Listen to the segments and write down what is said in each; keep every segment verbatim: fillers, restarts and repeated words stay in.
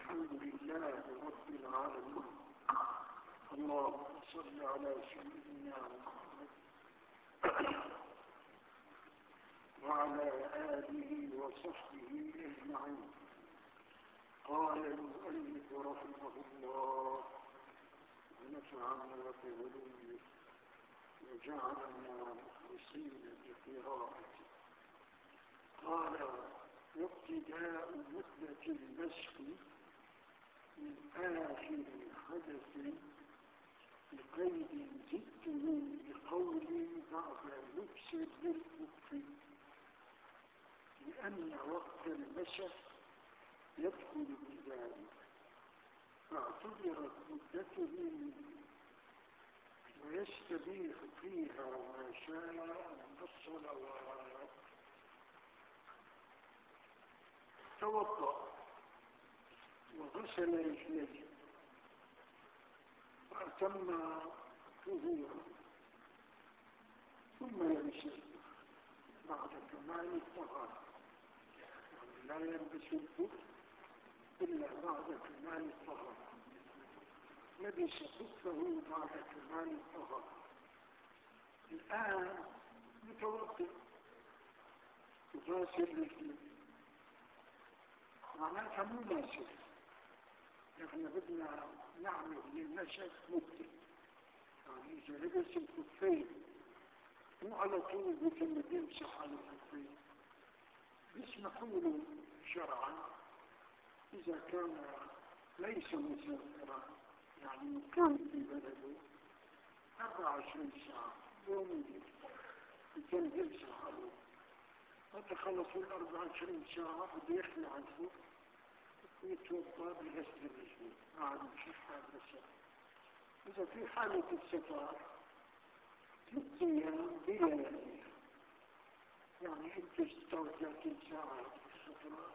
الحمد لله رب العالمين. اللهم صل على سيدنا محمد وعلى آله وصحبه أجمعين. قال المؤلف رحمه الله ونفعنا بعلومه وجعلنا مخلصين بقراءته. قال: وابتداء مدة المسح من آخر حدث بقيد زدته بقول بعد لبس للكف، لأن وقت المسح يدخل بذلك، فاعتبرت مدته ويستبيح فيها ما شاء من الصلوات. توضأ وغسل رجليه وأتم طهورا ثم لبس بعد كمال الطهارة، يعني لا يلبس الخف إلا بعد كمال الطهارة. لبس خفه بعد كمال الطهارة. الآن متوضئ وغاسل رجليه، معناتها مو ماسك. نحن بدنا نعمل للمسح مدة، يعني إذا لبس الخفين مو على طول مثل يمسح على الخفين، بيسمحوا له شرعا إذا كان ليس مسافرا، يعني مقيم في بلده أربعة وعشرين ساعة يوميا يمكن يمسح عليه. حتى خلصوا الأربعة وعشرين ساعة بده يخلع الخف ويتوضأ بغسل الرجلين مع المشقة الرسالة. إذا في حالة السفر ثلاث أيام بلياليها، يعني أنت ستة وثلاثين ساعة في السفر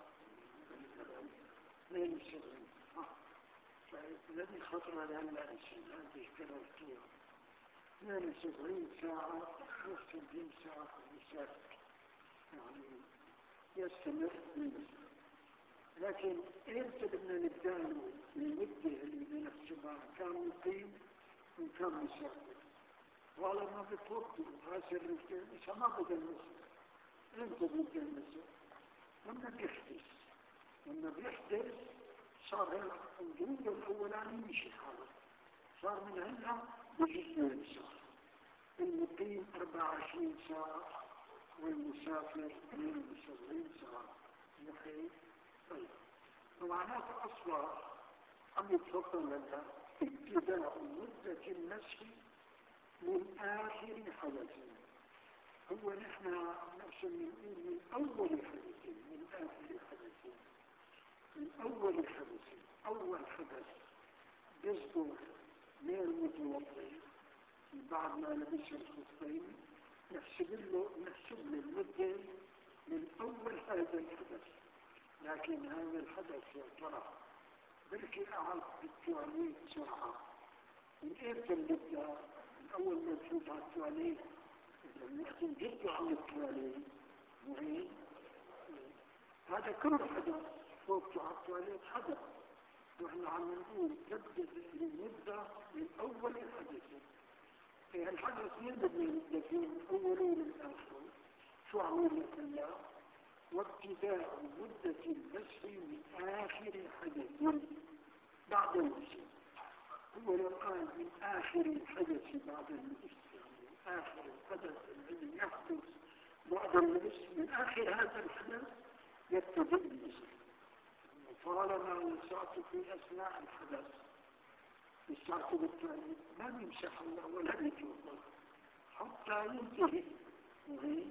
اثنين وسبعين. فالذي خطر لأن الإنسان هذه كررتين اثنين وسبعين ساعة وستين ساعة مسافر، يعني يستمر بالمسافر. لكن إمتى بدنا نبدأ المدة اللي نحسبها كان مقيم وكان مسافر؟ وعلى ما بتوضئ غاسل رجليه إذا ما بدأ المسافر. إمتى بدأ المسافر؟ لما بيحدث. لما بيحدث صار الجنود الأولاني مشي حاله، صار من هنا بجزء المسافر. المقيم أربعة وعشرين ساعة والمسافر اثنين وسبعين ساعة مقيم. طيب، ومعناته أصلا عم يتفضل لنا ابتداء مدة المسح من آخر حدث. هو نحن نقسم نقول من أول حدث، من آخر حدث، من أول حدث. أول حدث يصدر من المتوضئ بعد ما لبس الخفين، نحسب له نحسب له المدة من أول هذا الحدث. لكن هذا الحدث يا ترى بركي قعد بالتواليت ساعة. من إمتى نبدأ؟ من أول ما نفوت على التواليت، نحن جدوا عن التواليت وهي هذا كل حدث فوت على التواليت حدث. ونحن عم نقول تبدأ المدة من أول الحدث. في الحدث يبدأ المدة فيه من أوله للآخر. شو عملنا كلها؟ وابتداء مدة المسح من آخر حدث بعد المسح. هو لو قال من آخر الحدث بعد المسح، من آخر الحدث الذي يحدث بعد المسح، من آخر هذا الحدث يبتدئ المسح. طالما وسعت في أثناء الحدث وسعت بالتالي ما بيمسح الله ولا بيتوضأ حتى ينتهي. وهي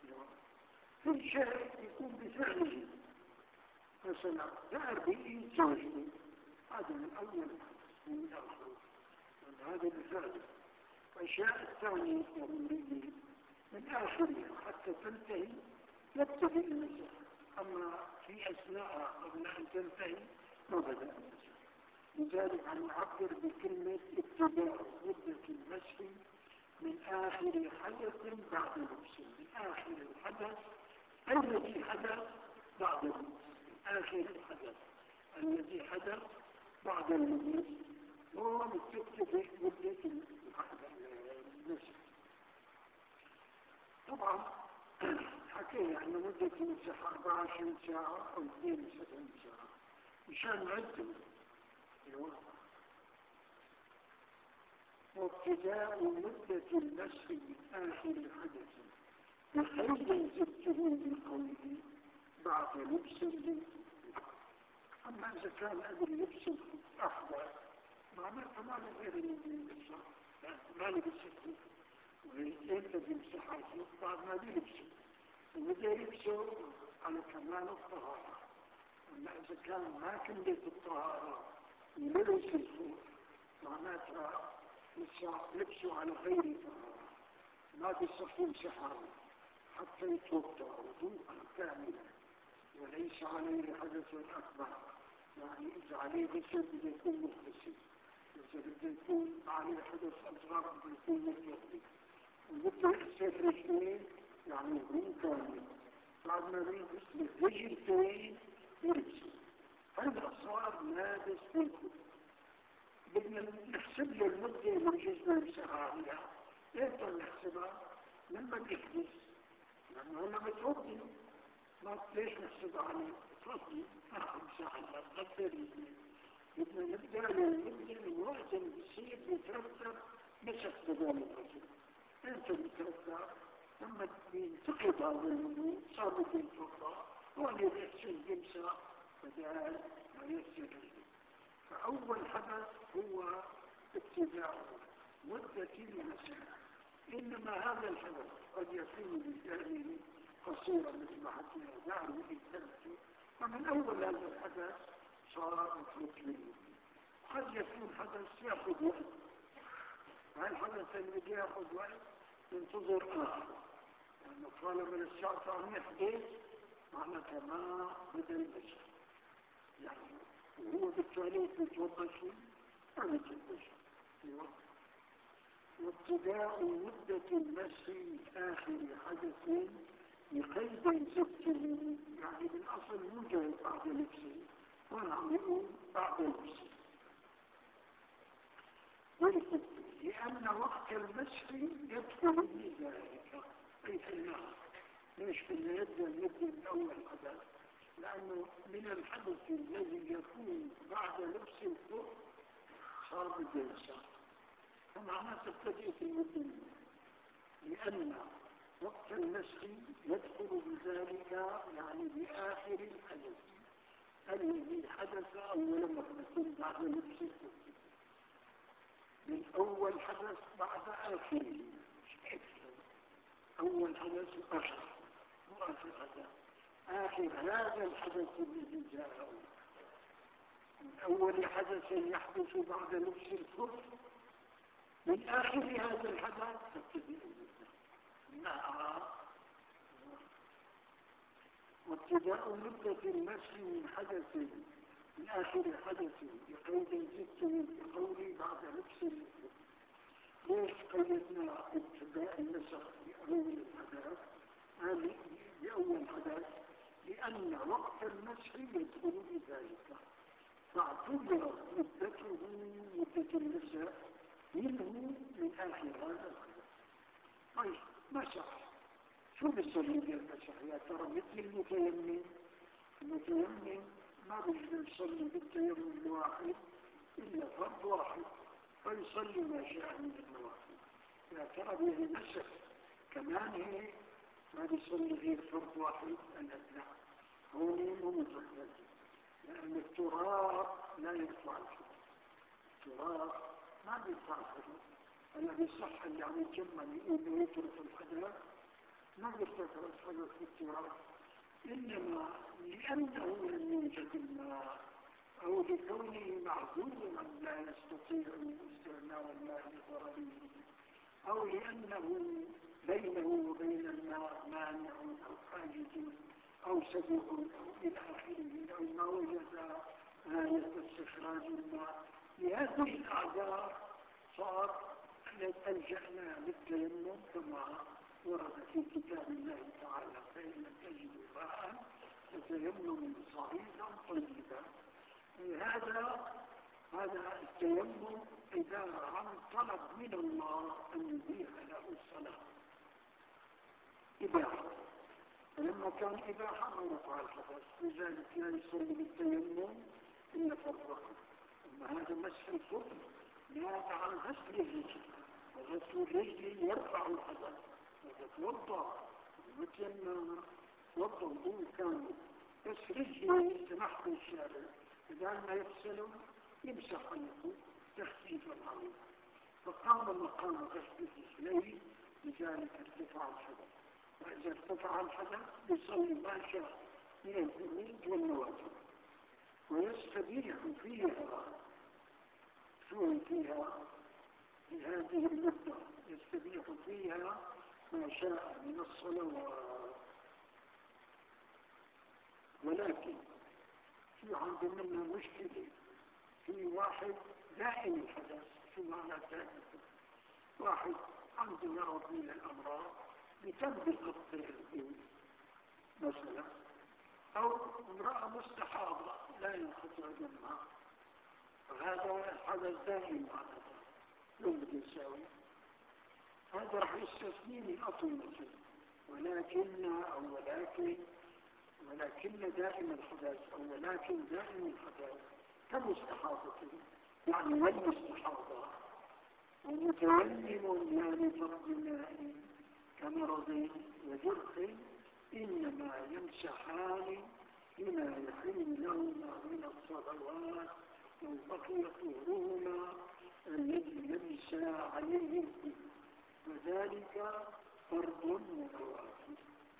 كل شيء يكون بفعله. مثلا دار بإيد زوجه، هذا من أول من الآخر، هذا بفعله. والشيء الثاني يقول من آخره حتى تنتهي يبتدئ المسح. أما في أثناء قبل أن تنتهي ما بدأ المسح. لذلك عم نعبر بكلمة ابتداء مدة المسح من آخر حدث بعد المسح. من آخر الحدث الذي حدث بعد المسح، آخر الحدث الذي حدث بعد الوجود وهو متكتب مدة النسخ. طبعا حكينا أن مدة النسخ أربعة وعشرين ساعة أو اثنين وسبعين ساعة مشان نعدل الوضع. وابتداء مدة النسخ من آخر الحدث بقيد زدته من قوله بعد لبس اللبس. أما إذا كان هذا اللبس أحضر معناته ما غير اللبس ما لبسته وإنت بمسحاته بعد ما بيلبسه وبدأ يلبسه على كمال الطهارة. أما إذا كان ما كملت الطهارة ولبس الخوف معناتها لبسه على غير الطهارة ما بيصح يمسحه حتى يتوضأ وضوءا كاملا وليس عليه حدث أكبر. يعني إذا عليه غسل بده يكون مغتسل، إذا بده يكون عليه حدث أصغر بده يكون متوضئ، وبده يغسل رجلين يعني وضوء كامل. بعد ما بيغسل رجلتين يلبسه. هذا صار لابس بالكل. بدنا نحسب له المدة اللي جزنا نمسحها عليها. إمتى نحسبها؟ لما بيحدث، لأنه هلا متوضئ. ما ليش نحسب عليه؟ تفضل أخذ ساعة غدري. بدنا نبدأ نبدأ من وقت السيد بيترتب مسك بدال الرجل. انت بيترتب لما بينتقد هذا الوضوء صار بده يتوضأ هو اللي بيحسن يمسح بدال ما يغسل رجله. فأول حدث هو ابتداء مدة المسح. إنما هذا الحدث قد يكون بالتأمين قصيرا مثل ما حكينا دعوه بالتأمين. فمن أول هذا الحدث صار مطلق. قد يكون حدث يأخذ وقت. هالحدث اللي يأخذ وقت ينتظر آخر. لأنه طالما الشعب عم يحدث معناتها ما بدأ البشر. يعني وهو بالتالي بيتوضى شيء ما بيتوضى شيء. وابتداء مدة المسح من آخر حدث بقيد زدته. يعني بالأصل موجود بعد لبسه ونعمله بعد لبسه. لأن وقت المسح يدخل في ذلك أي في النار. ليش كنا يبدأ يبدأ من أول حدث؟ لأنه من الحدث الذي يكون بعد لبس الثوب صار بالجلسة. فمعناه تبتدئ في المدة. لأن وقت المسح يدخل بذلك يعني بآخر الحدث الذي حدث أول مرة بعد لبس الثوب. من أول حدث بعد آخره. أول حدث آخر وآخر حدث. آخر هذا الحدث الذي جاءه من أول حدث يحدث بعد لبس الثوب من آخر هذا الحدث تبتدئ مع وابتداء مدة المسح من حدث من آخر حدث بقيد زدته بقولي بعد لبس الثوب. ليش قيدنا ابتداء المسح بأول الحدث هذه بأول حدث؟ لأن وقت المسح يدخل بذلك فاعتبر مدته مدة المسح منه من آخر هذا الحدث. طيب مسح شو بيصير بالمسح يا ترى؟ مثل المتيمم. المتيمم ما بيقدر يصلي بالتيمم الواحد إلا فرض واحد فيصلي ما شاء من النوافل. يا ترى به المسح كمان هيك ما بيصلي غير فرض واحد؟ لا هون مو متحدث. لأن التراب لا يرفع الحدث. التراب ما بيرفع الحدث. أنا بيصح اللي عم يتجمل يقول يترك الحدث ما بيرتفع الحدث بالتراب. إنما لأنه لم يوجد الماء أو لكونه معذورا لا يستطيع استعمال الماء لضرره أو لأنه بينه وبين الماء مانع أو حاجز أو سبب أو إلى آخره أو ما وجد آية استخراج الماء. لهذه الأعذار صار ألجأنا للتيمم كما ورد في كتاب الله تعالى فإن لم تجدوا ماء فتيمموا صعيدا طيبا. هذا هذا التيمم عبارة عن طلب من الله أن يبيح له الصلاة إباحة. فلما كان إباحة ما رفع الحدث، لذلك لا يصلي بالتيمم إلا فرضه. أما هذا مسح الفضل يابع عن غسل الرجل، وغسل الرجل يرفع الحدث، وتتوضأ مثل ما توضأ الأول كان بس رجله سمح الشارع، إذا ما يغسله يمسح عنه تخفيفا عنه، فقام مقام غسل الرجلين، لذلك ارتفع الحدث. وإذا ارتفع الحدث يصلي ما شاء من الفروض والنوافل، ويستبيح فيها شو فيها في هذه المدة يستبيح فيها ما شاء من الصلوات. ولكن في عند منا مشكلة، في واحد دائم الحدث. شو معنى دائم؟ واحد عنده مرض من الأمراض بتنبي الطفل مثلا، أو امرأة مستحاضة لا ينقطع دمها، هذا حدث دائم معناته لو بده يساوي هذا راح يستثني من أطولته. ولكن أو ولكن ولكن دائم الحدث أو ولكن دائم الحدث كمستحاضة، يعني والمستحاضة ومتيمم يعني فرض الماء كمرض وجرح إنما يمسحان بما يحل لهما من الصلوات لو بقي طهرهما الذي لبس عليه الدين، وذلك فرض ونوافل.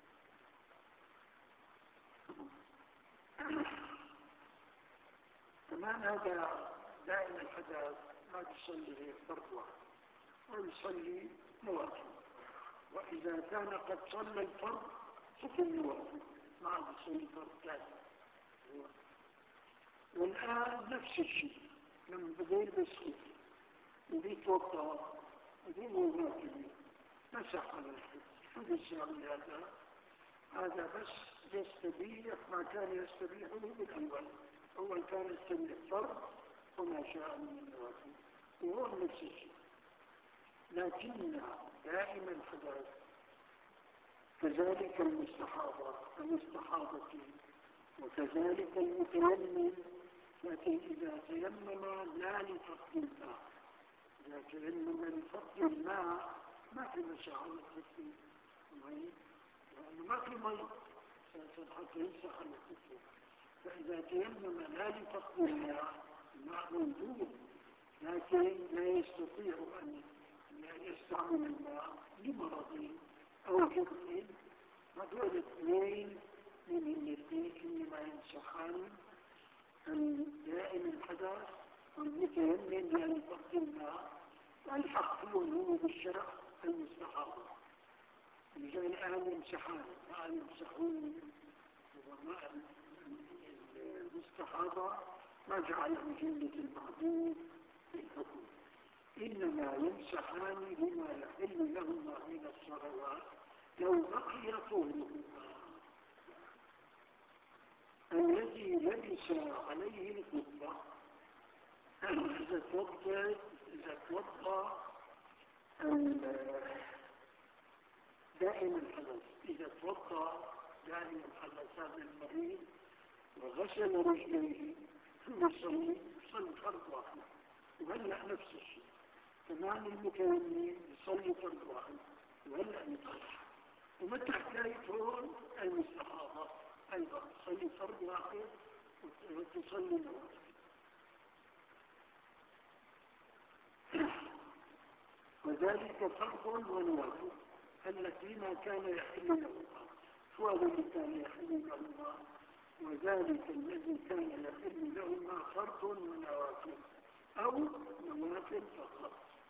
كمان هذا دائما الحدث ما تصلي فرض واحد ويصلي نوافل، وإذا كان قد صلى الفرض صلى النوافل ما يصلي فرض ثاني. والآن نفس الشيء لما بده يلبس خوف بده يتوضا بده ينوافل مسح على الحدث، شو بيساوي هذا؟ هذا بس يستبيح ما كان يستبيحه بالأول. أول كان يستبيح فرض وما شاء من النوافل، وهو نفس الشيء. لكن دائما الحدث كذلك المستحاضة المستحاضة وكذلك المتيمم، لكن إذا تيمم لا لفقد الماء، إذا تيمم لفقد الماء ما في مشاعر الكفر مي، لأنه ما في مي حتى يمسح على الكفر. فإذا تيمم لا لفقد الماء، الماء موجود لكن لا يستطيع أن يستعمل الماء لمرض أو جرح، هذول الاثنين من الاثنين إنما يمسحان دائم الحدث والمتيمم لا لفقد الماء. والحق له بالشرع المستحاضة، لجأن الآن يمسحان ما يمسحون وما المستحاضة ما جعله جلة المعدود في الحكم، إنما يمسحان بما يحل لهما من الصلوات لو بقي طهرهما الذي لبس عليه القبة. إذا توضأ إذا توضأ دائم الحدث إذا توضأ دائم الحدث هذا المريض وغسل رجليه ثم يصلي يصلي فرض واحد، وهلأ نفس الشيء. كمان المتيمم يصلي فرض واحد وهلأ نفس. ومتى حكاية هون المستحاضة أيضا تصلي فرض واحد وتصلي نوافل. وذلك فرض ونوافل التي ما كان يحل لهما. شو هذا اللي كان يحل لهما؟ وذلك الذي كان يحل لهما فرض ونوافل أو نوافل فقط.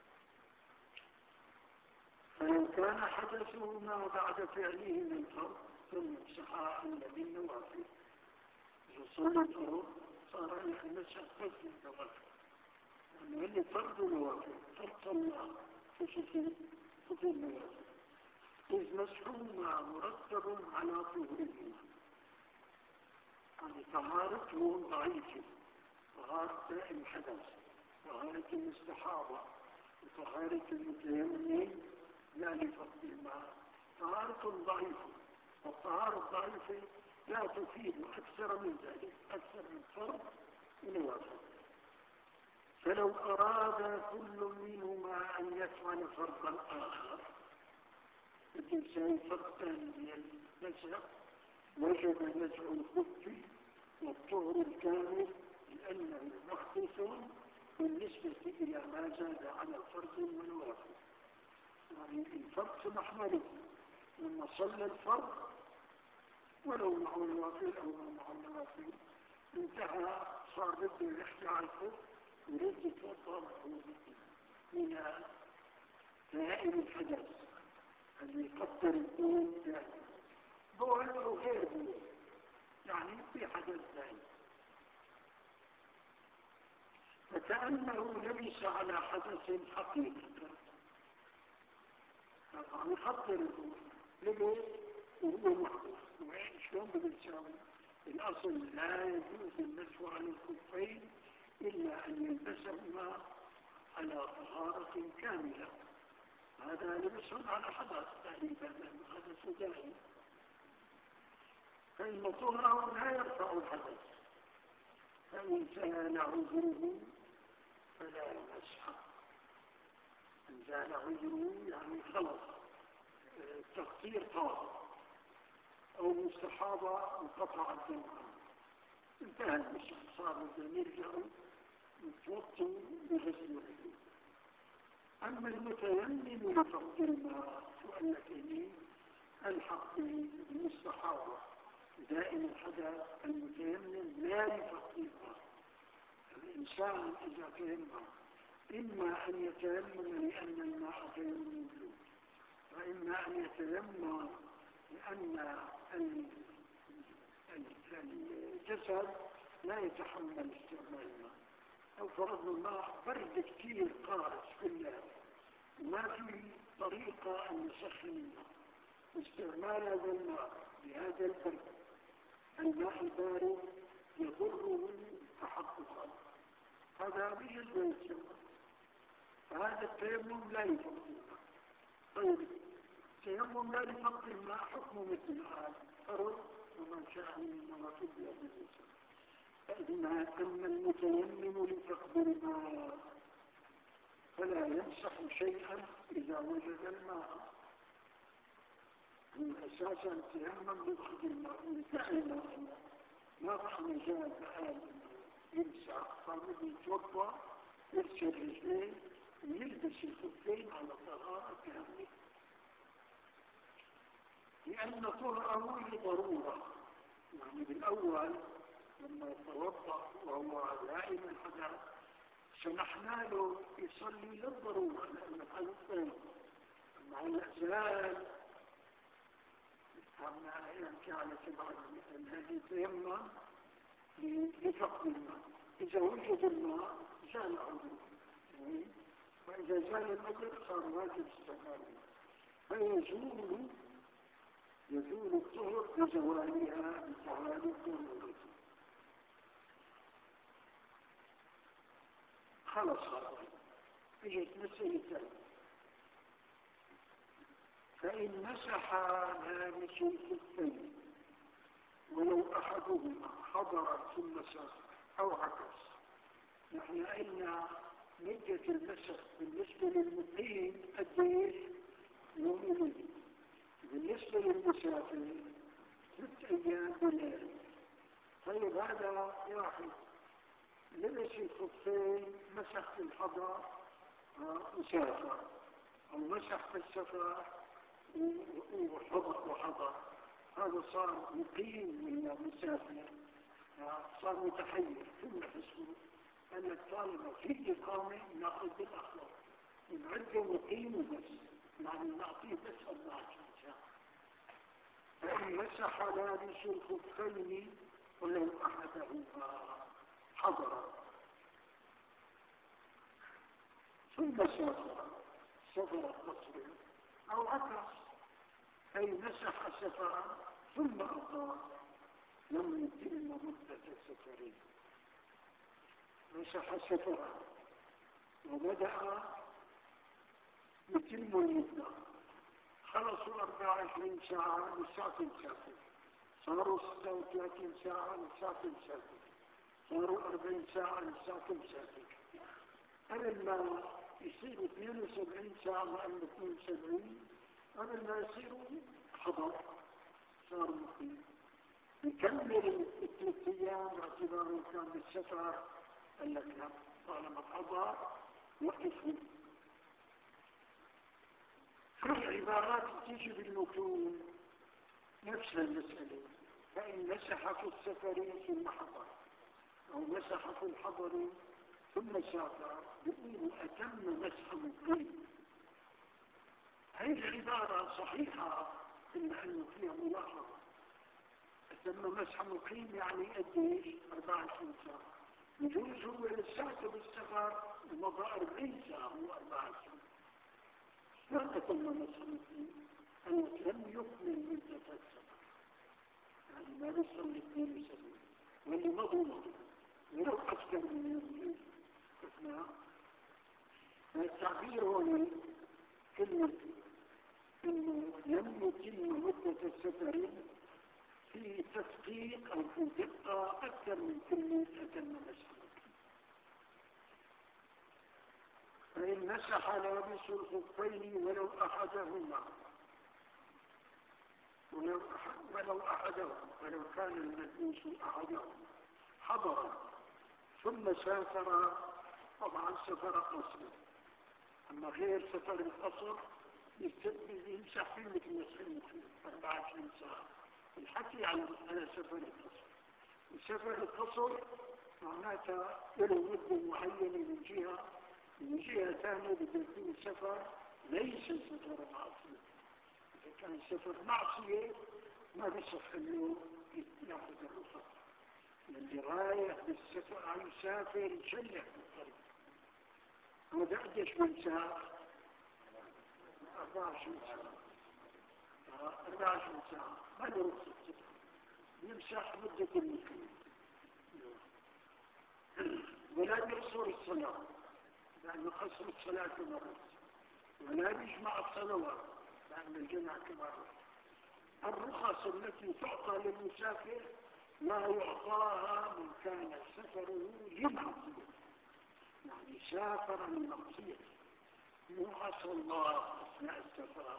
فلو كان حدثهما بعد فعله من فرض فالمسحا إلا بالنوافل. إذا صلى الفرض صار يمسح بس بالنوافل، لأنه اللي فرض نوافل فرض الله فشكل فضل النوافل، إذ مسحهما مرتب على طهورهما، يعني طهارتهم ضعيفة طهارة دائم الحدث، طهارة المستحاضة، وطهارة المتيمم لا لفقد الماء. طهارة ضعيفة، والطهارة الضعيفة لا تفيد أكثر من ذلك، أكثر من فرض ونوافل. فلو أراد كل منهما أن يفعل فرض الآخر، الإنسان فرض ثاني النزع، وجب نزع الخف والطهر الكامل لأنه محدث بالنسبة إلى ما زاد على فرض ونوافل. يعني الفرض سمحنا له لما صلى الفرض ولو مع النوافل أو مع النوافل انتهى، صار بده يحكي على الخف يريد يتوضا من دائم الحدث اللي يقدر يكون دائم بول أو غير بول، يعني في حدث دائم، فكأنه لبس على حدث حقيقي. يعني يقدر لبس وهو محدث، وين شلون بده يساوي؟ الأصل لا يجوز المسح على الخفين إلا أن يلبسهما على طهارة كاملة. هذا لبسهم على حدث تقريبا، لأن حدث دائم، فإن طهره لا يرفع الحدث، فإن زال عذره فلا يمسح. إن زال عذره يعني خلص تقطير طاهر أو مستحاضة انقطع الدم عنه، انتهى المسح، صار بده يرجعوا يتوضوا بغسل الوجه. أما المتيمم لفقد الماء فإنه الحق بالمستحاضة دائم الحدث. المتيمم لا لفقد الماء. الإنسان إذا تيمم إما أن يتيمم لأن الماء غير موجود، وإما أن يتيمم لأن الجسد لا يتحمل استعمال الماء، أو فرضنا الماء برد كثير قارس كلها وما في طريقة أن يسخن الماء، استعمال هذا الماء بهذا البرد، الماء البارد يضره تحققا، هذا بجد ويتسمى، فهذا التيمم لا يفقد الماء. طيب التيمم لا لفقد الماء حكمه مثل هذا فرض، ومن شاء منهما فدية بالنسبة. فإنما أما المتيمم لفقد الماء فلا يمسح شيئا إذا وجد الماء. أساسا التيمم لفقد الماء دائما ما رأى مجال بآل يمسح، فمن يتوضا يغسل رجليه ويلبس الخفين على طهارة كاملة، لأن طهره لضرورة. يعني بالأول لما يتوضا وهو دائم الحدث سمحنا له يصلي للضرورة لأن الحدث طيب، مع الأزال عمنا يمكن على تبع الذي تيمم لفقد الماء. إذا وجد الماء زال عذره، وإذا زال العذر صار واجب استعماله، فيزول يزول الطهر بزوالها بزوال الطهر. خلص هذا اجت مسألة ثانية. فإن مسح لابس الخفين ولو أحدهما حضر ثم مسح أو عكس، نحن قلنا مدة المسح بالنسبة للمقيم قديش؟ يوم وليلة. بالنسبة للمسافر ست أيام وليلة. طيب هذا واحد لبس الخفين مسح في الحضر مسافر، أو مسح في السفر وحضر وحضر، هذا صار مقيم ولا مسافر؟ صار متحير. ثم حسبه أن الطالب في إقامة نأخذ بالأخبار نعده مقيم وبس، يعني نعطيه بس أربعة شهر. فإن مسح لابس الخفين ولو أحدهما حضر ثم سافر سفر القصر أو عكس، أي مسح سفرا ثم أقام لم يتم مدة السفرين. مسح سفرا وبدأ يتم المدة، خلصوا أربعة وعشرين ساعة لساعة مسافر، صاروا ستة وثلاثين ساعة لساعة مسافر، صاروا أربعين ساعة لساعة مسافر. قبل ما يصيروا اثنين وسبعين ساعة مع اثنين وسبعين، قبل ما يصيروا حضر صار مقيم. يكمل الثلاث أيام باعتباره كان بالسفر، قال لك لا، طالما حضر وقفوا. في العبارات تيجي بالمتون نفس المسألة، فإن مسح في السفر ثم حضر أو مسح في الحضر ثم سافر يقول أتم مسح مقيم. هذه العبارة صحيحة إلا أنه فيها ملاحظة. أتم مسح مقيم يعني قديش؟ أربعة وعشرين ساعة. يجوز هو لساته بالسفر ومضى أربعين ساعة وأربعة وعشرين. لا أتم مسح مقيم أنه لم يكمل مدة السفر، يعني ما وصل لاثنين وسبعين واللي مضوا مضوا ولو أكثر من يومين. التعبير هنا كلمة إنه لم يتم مدة السفر في تدقيق أو في دقة أكثر من كلمة أتم مسح. فإن مسح لابس الخفين ولو أحدهما ولو, أحد ولو أحدهما ولو كان الملبوس أحدهما حضر ثم سافر، طبعا سفر قصر. أما غير سفر القصر يمسح فيه مثل مسح المقيم أربعة وعشرين ساعة. الحكي عن على سفر القصر. سفر القصر معناتها له مدة معينة من جهة، من جهة ثانية بده يكون سفر ليس سفر معصية. إذا كان سفر معصية ما بيصح إنه يأخذ الرخصة، اللي رايح بالسفر عن يسافر يشلح بالطريق. هذا قديش من ساعة؟ أربعة وعشرين ساعة. أربعة وعشرين ساعة ما له رخصة سفر، يمسح مدة المقيم. ولا يقصر الصلاة لأنه قصر الصلاة كما رأس، ولا يجمع الصلوات لأن الجمع كما رأس. الرخص التي تعطى للمسافر لا يعطاها من كان سفره لمعصية، يعني سافر من معصية. مو عصى الله أثناء السفر،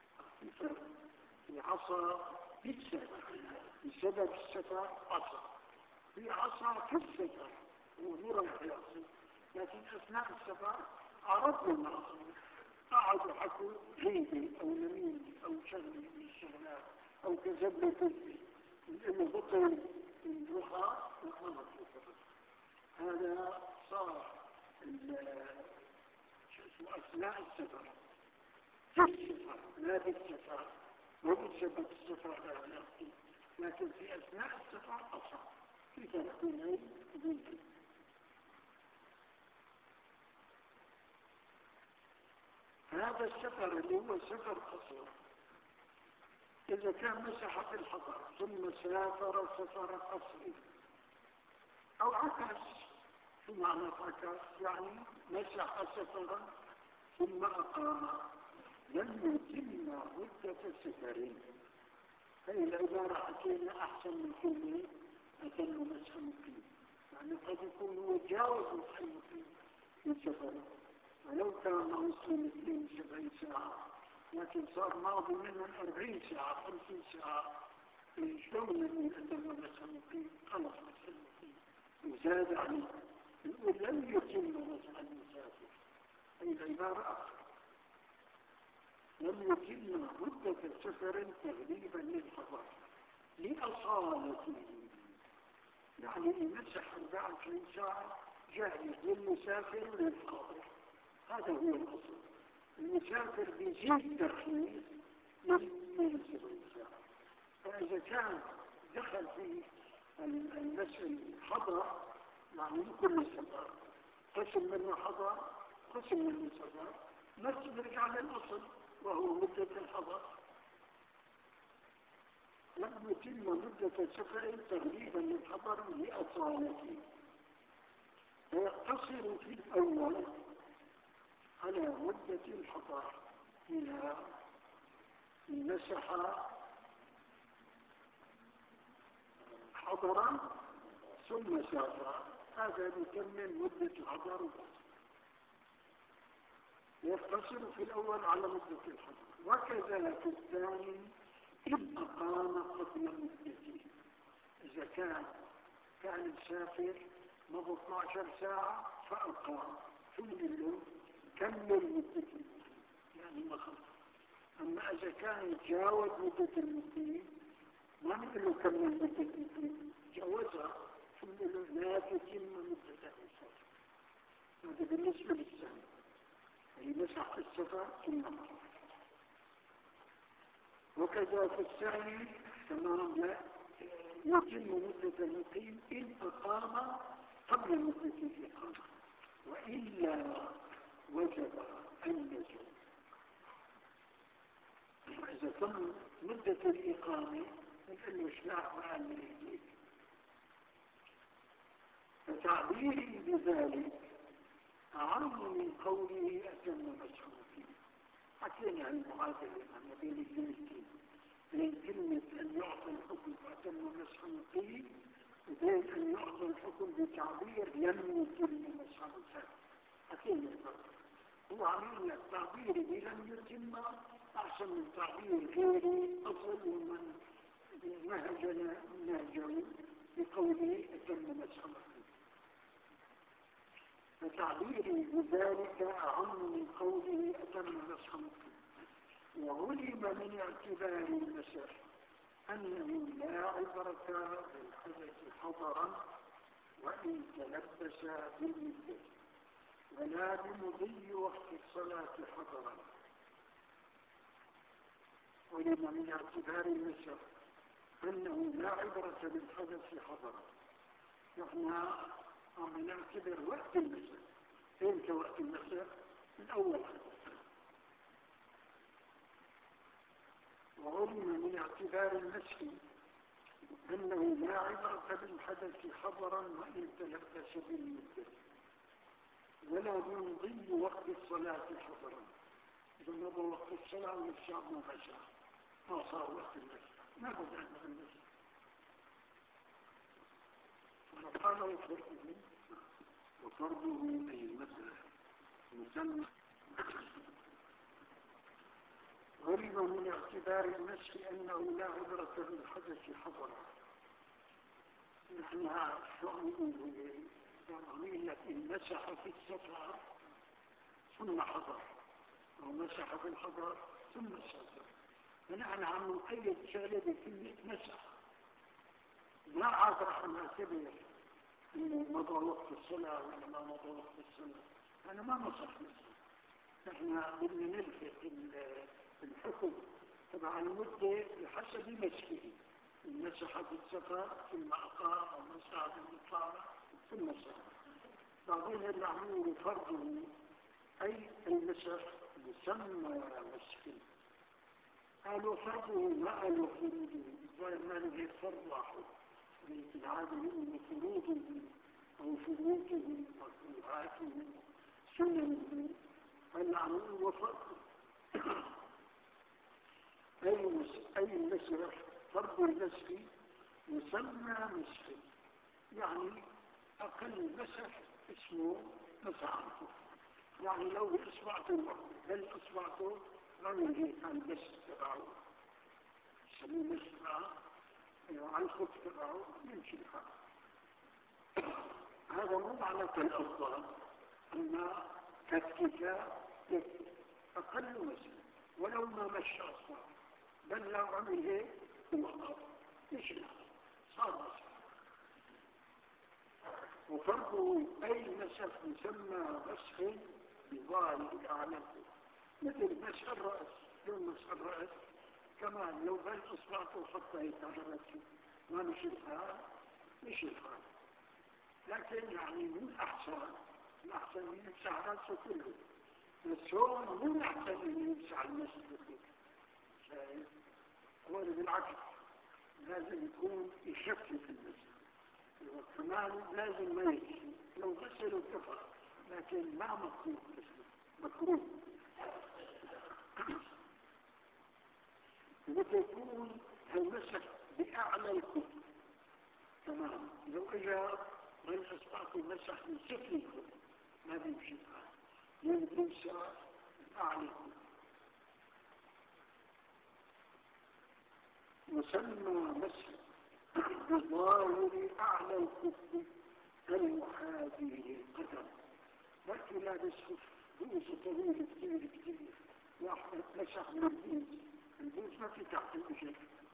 في عصى بالسفر بسبب السفر عصى، في عصى في السفر ومرة يعصي، لكن أثناء السفر عرضوا المعصية، قعدوا حكوا غيبي أو نميم أو شغلي من الشغلات أو كذب لكذبي لأنه بطل الرخاء وغلط السفر. هذا صار أثناء السفر في السفر لا بالسفر، وبسبب السفر لا يأتي، لكن في أثناء السفر أصعب في فرق بين وبين. هذا السفر اللي هو سفر قصر إذا كان مسح في الحضر ثم سافر سفر قصر أو عكس. شو معنى عكس؟ يعني مسح سفرا ثم أقام، لم يتم مدة السفر. هذه العبارة حكينا أحسن من كلمة أتم مسح مقيم، يعني قد يكون هو جاوز مسح مقيم في سفره ولو كان وصل اثنين وسبعين ساعة، لكن صار ماضي منهم أربعين ساعة خمسين ساعة. شلون نقول أتم مسح مقيم؟ خلص مسح مقيم وزاد عليه، نقول لم يتم مسح المسافر. هذه العبارة أخرى لم يتم مدة سفر تغليبا للحضر لأصالته، يعني يمسح أربعة وعشرين ساعة جاهز للمسافر وللحاضر. هذا هو الأصل. المسافر بيزيد تخليل من سبعين ساعة. فإذا كان دخل في المسألة حضر يعني كل السفر قسم منه حضر قسم منه سفر، نفس نرجع للأصل وهو مدة الحضر. لم يتم مدة سفر تغليبا للحضر لأصالته. ويقتصر في الأول على مدة الحضر إلى مسح حضرا ثم سافر، هذا يكمل مدة الحضر. يقتصر في الأول على مدة الحضر. وكذا في الثاني إن أقام قبل مدته. إذا كان كان مسافر مضى اثنتي عشرة ساعة فأقام، شو نقول له؟ كمل مدته، يعني ما خلص. أما إذا كان يتجاوز مدة المدة ما نقول له كمل مدة المدة، جاوزها، شو نقول له؟ لا تتم مدة السفر. هذا بالنسبة للسنة، هي مسح السفر ثم أقام. وكذا في الثاني تمام لا يتم مدة المقيم إن أقام قبل مدة الإقامة، وإلا وجب النزول. إذا تم مدة الإقامة نقول له اشلع مع المريض. فتعبيري بذلك أعم من قوله أتم مسحه فيه. حكينا عن المعادلة ما بين الكلمتين، بين كلمة أن يعطى الحكم فأتم مسحه فيه وبين أن يعطى الحكم بتعبير لم يتم مسحه فيه. حكينا هو عمل التعبير بلم يتم أحسن من تعبير غيري أصل من نهجنا نهجه بقوله أتم مسحه فيه. فتعبيري بذلك أعم من قوله أتم مسحه فيه. وعلم من اعتبار المسح أنه لا عبرة بالحدث حضرا وإن تلبس بالمدة، ولا بمضي وقت الصلاة حضرا. علم من اعتبار المسح أنه لا عبرة بالحدث حضرا. نحن عم نعتبر وقت المسح. إمتى وقت المسح؟ من أول حدث. وعلم من اعتبار المسح أنه لا عبرة بالحدث حضرا وإن تلبس بالمدة، ولا بمضي وقت الصلاة حضرا. إذا مضى وقت الصلاة والشعب ما مسح، ما صار وقت المسح، ما بدأ من المسح. فقال وفرضه وفرضه أي المسح مسمى. علم من اعتبار المسح أنه لا عبرة بالحدث حضرا. نحن شعوره يرغمين لك إن مسح في السفر ثم حضر، أو مسح في الحضر ثم سافر. فنحن عم نقيد شغلة بكلمة مسح. لا عاد راح نعتبر إنه مضى وقت الصلاة ولا ما مضى وقت الصلاة. أنا ما مسح مسح. نحن بدنا نلفت الحكم تبع المدة بحسب مسحه. مسح في السفر ثم أقام، أو مسح في الإقامة ثم سافر. بعضهم يعملون فرضه أي المسح يسمى مسحه. قالوا فرضه ما قالوا فروضه، وما نجي فرض واحد. لكن عادوا يقولوا فروضه أو فروضه مكروهاته سننه. المعمول وفرضه أي المسح. فرض المسح يسمى مسح، يعني أقل مسح اسمه مسحته. يعني لو إصبعته هل إصبعته رمي هيك عن الجسد تبعه سميه مسح، عن الخط تبعه يمشي الحال. هذا مو معنى كالأفضل، أما كالكفاء يكفي أقل مسح ولو ما مشى أصلا، بل لو عمل هيك وقف يشرح صار مسح. وفرضه أي مسح يسمى مسح بظاهر الأعلى، مثل مسح الرأس. لو مسح الرأس كمان لو بل أصبعته حتى يتعرض ما نشرحها نشرحها، لكن يعني من أحسن الأحسن من يمسح رأسه كله، بس هو من أحسن من يمسح المسح كله. شايف؟ هو بالعكس لازم يكون يشكل في المسح. وكمان لازم ما يجي لو غسلوا كفر، لكن ما مكروه مكروه. وتكون المسح بأعلى الكف. تمام. لو اجى من استطاعت المسح من سفل الكف ما بيمشي معه، يمسح أعلى الكف. يسمى مسح بظاهر أعلى الكف المحاذي للقدم. لكن لا بسخف بوز طويل كتير كتير واحد مسح من البوز، البوز ما في تحت الأجل،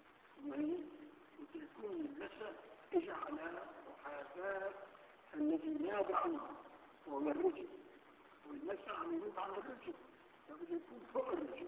وتكون المسح اجى على محاذاة الذي ناب عنه وهو الرجل، والمسح عم ينوب عن الرجل فبده يكون فوق الرجل.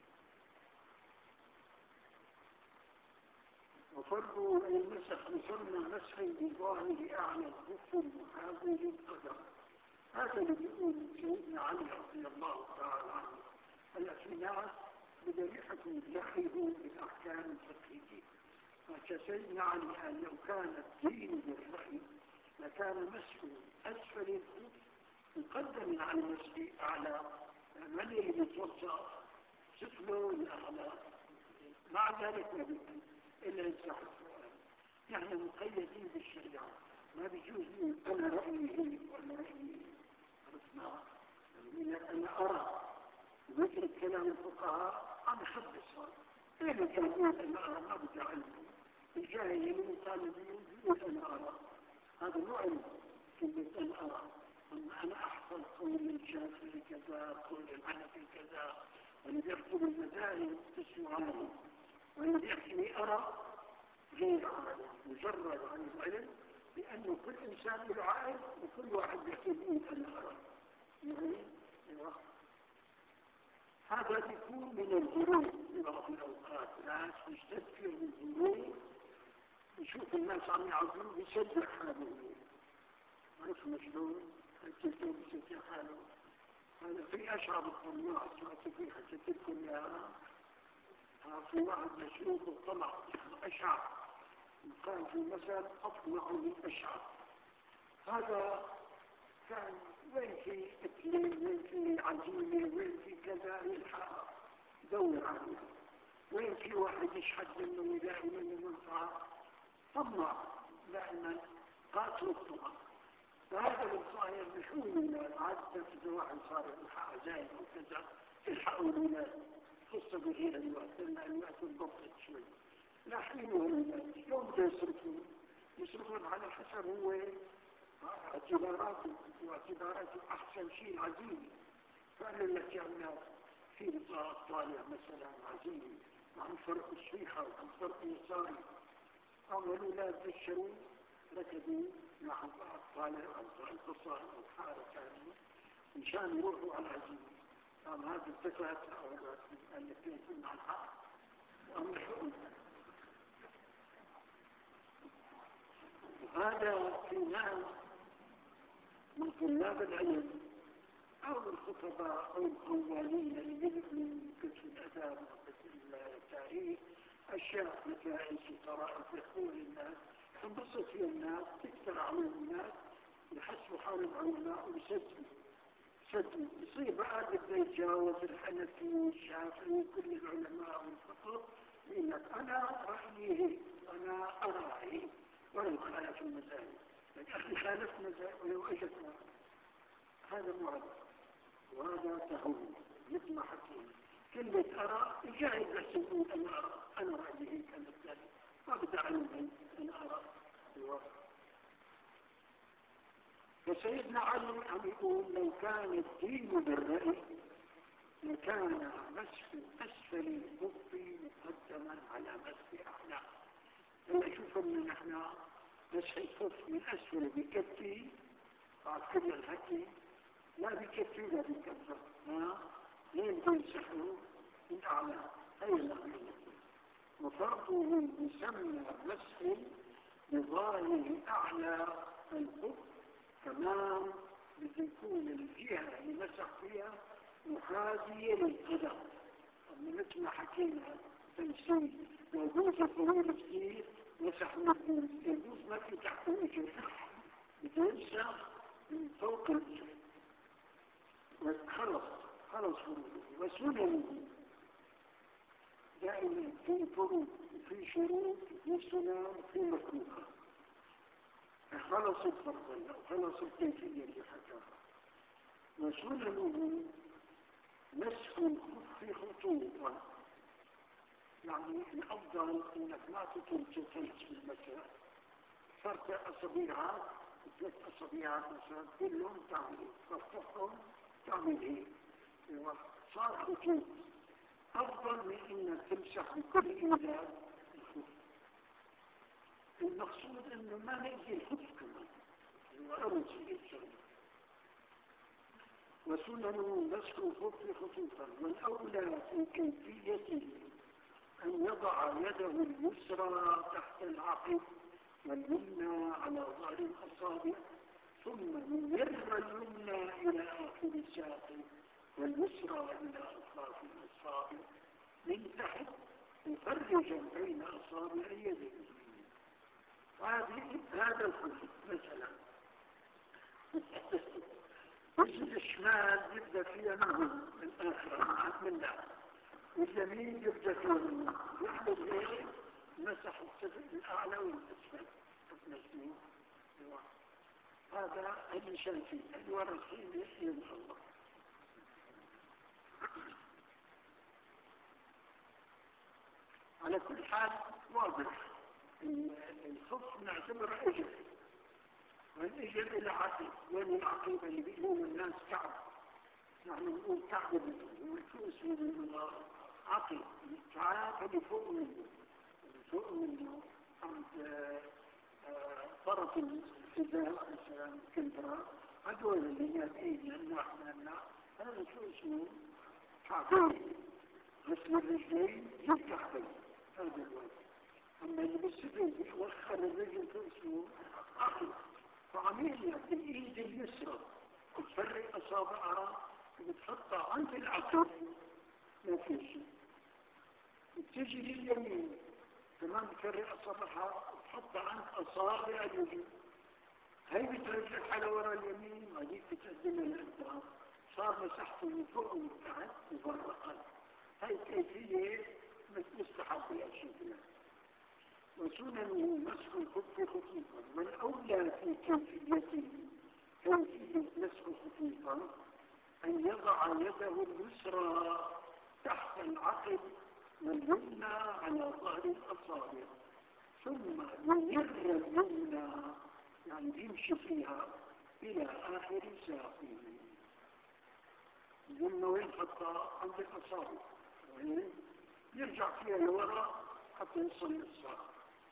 وفرقوا بين المسح يسمى مسح بظاهر أعلى الكف المحاذي للقدم. هذا اللي بيقول سيدنا علي رضي الله تعالى عنه. هلا في ناس بدهم يحكوا يدخلوا بالأحكام الفقهية، فسيدنا علي قال لو كان الدين بالرأي لكان مسح أسفل الكف مقدم على المسح أعلى، من اللي بيتوسع سفله الأعلى، مع ذلك ما بيكون إلا يمسح الفؤاد. نحن مقيدين بالشريعة، ما بيجوز أنا رأيي وأنا رأيي عرفنا. أنا أرى مثل كلام الفقهاء عم يحدثها، إيه كان يقول أنا أرى ما بدي علمه. الجاهلين والطالبين يقول أنا أرى، هذا مو علم كلمة أنا أرى. أما أنا أحفظ قول الشافعي كذا، قول الحنفي كذا، واللي بيحكم المذاهب تسمعانه، والذي يحكي أرى غير عالم مجرد عن العلم، لأنه كل إنسان له عالم وكل واحد يحكي أن أرى. يعني هذا يكون من الظروف في بعض الأوقات. ناس يستذكر بالظروف، يشوف الناس عم يعظموا يسجل حاله، عرفنا شلون؟ الكتاب يسجل حاله. هذا في أشعر الطماع سمعت في حكيت لكم يا في واحد مشروط وطلع أشعر، كان في مثل أطلع من أشعر. هذا كان وين في اثنين، وين في عزيمة، وين في كذا، يلحق دور عنه، وين في واحد يشحد منه يلاقي منه منفعة، طمع دائما قاتل الطمع. فهذا الصاير بشوي من العادة إذا واحد صار يلحق زايد وكذا يلحقوا من قصة بغير الوقت، لأن الوقت انضبطت شوي. لا حينه الوقت يوم بده يصرفون يصرفون على حسب هو اعتباراته، واعتباراته أحسن شيء عزيمي. فقال لك يا أولاد في بطاقة طالع مثلا عزيمي عن فرق الصيحة وعن فرق يساري، أولو لا تبشروا ركبوا مع طالع القصة أو حارة ثانية مشان يروحوا على العزيمي. قام هذا اتفقت أولاد الاثنين كنا عن حق وأمر حقوق. وهذا في ناس من طلاب العلم أو الخطباء أو القوانين اللي يدخلوا كتب الأداب وكتب التاريخ أشياء مثل طرائف يقول الناس تنبسط فيها الناس، تكثر عليهم الناس، يحسوا حال العلماء ويسجلوا سجلوا. يصير بقى بده يتجاوز الحنفي والشافعي وكل العلماء والفقه، يقول لك أنا رأيي هيك، أنا أرى هيك، ولو خالف المذاهب. لك أخي خالف مذاهب ولو أجتنا، هذا معد وهذا تهون. مثل ما حكينا كلمة أرى جاهد بس يقول أنا أرى، أنا رأيي هيك، أنا الثاني ما بدي أعلم أنا أرى الواقع. فسيدنا علي عم يقول لو كان الدين بالرأي لكان مسح أسفل الكف مقدما على مسح أعلى. لما شوفوا من نحن مسح الكف من أسفل بكفي بعد كل الحكي، لا بكفي ولا بكفي، لين بيمسحوا من أعلى أي الأعلى. وفرقه يسمى مسح بظاهر أعلى الكف، كمان بتكون الجهة اللي مسح فيها محاذية للقدم. مثل ما حكينا تمثيل موجود طويل كثير مسح من يجوز ما في تحت الإجر بتنسى من فوق الإجر خلص خلص وسنن دائما في فروض في شروط في سنن في مكروه خلص الفرض أو خلص الكيفية اللي حكاها وسننه مسح الخف خطوطا يعني الأفضل أنك ما تتلتفت بالمسح فرت أصابيعك ثلاث أصابيعك مثلا كلهم تعمل تفتحهم تعمل إيه صار خطوط أفضل من أنك تمسح بكل إيداد الخف المقصود أنه ما نجي الخف كمان هو أول شيء الشغل وسنن مسح الخف خطوطا والأولى في كيفيته أن يضع يده اليسرى تحت العقل واليمنى على ظهر الأصابع ثم يمر اليمنى إلى آخر الساق واليسرى إلى أطراف الأصابع من تحت مفرجا بين أصابع يديه هذه هذا الخف مثلا الجزء الشمال يبدأ فيها معه الآخر من ذلك واليمين يبدأ فيها منه يحدث إيه مسح السفل الأعلى والأسفل مسموع هذا النشان فيه الورقين يحيي الله على كل حال واضح الخف نعتبر أجل والإجل إلى عقيب وين العقيبة اللي بيقولون الناس كعب يعني نقول كعب شو اسمه من عقيب الكعب اللي فوق منه اللي فوق منه عند طرف الحذاء مثلا كنترا هدول اللي يابعين النوع من النوع هذا شو اسمه كعبين غسل الرجلين للكعبين هذا الوقت أما اللي بالسفين يوخر الرجل شو اسمه عقيب وعملية بالإيد اليسرى تفرق أصابعها وبتحطها عند العقل ما في شيء بتجي لليمين كمان بتفرق أصابعها وتحطها عند أصابع اليمين هاي بترجعك على وراء اليمين وهذيك بتقدمها لقدام صار مسحته من فوق ومن تحت مفرقا هاي كيفية مستحب يا شيخنا وسننه مسح الخف خفيفا والأولى في كيفيته كيفية مسح خفيفا أن يضع يده اليسرى تحت العقل واليمنى على ظهر الأصابع ثم يمر اليمنى يعني يمشي فيها إلى آخر ساقه اليمنى وين حطها عند الأصابع يرجع فيها لوراء حتى يصل للساق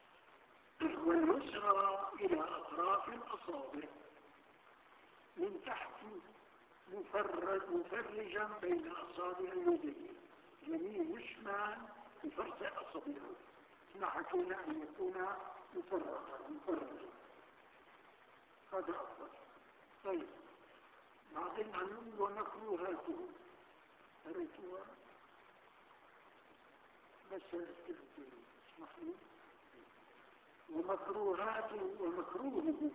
واليسرى إلى أطراف الأصابع من تحت مفرج مفرجا بين أصابع يديه يمين وشمال يفرج أصابعه ما حكينا أن يكون مفرجا مفرجا هذا أفضل طيب بعدين عنهم ومكروهاته قريتوها بس الاستخدام اسمح لي ومكروهاته ومكروهه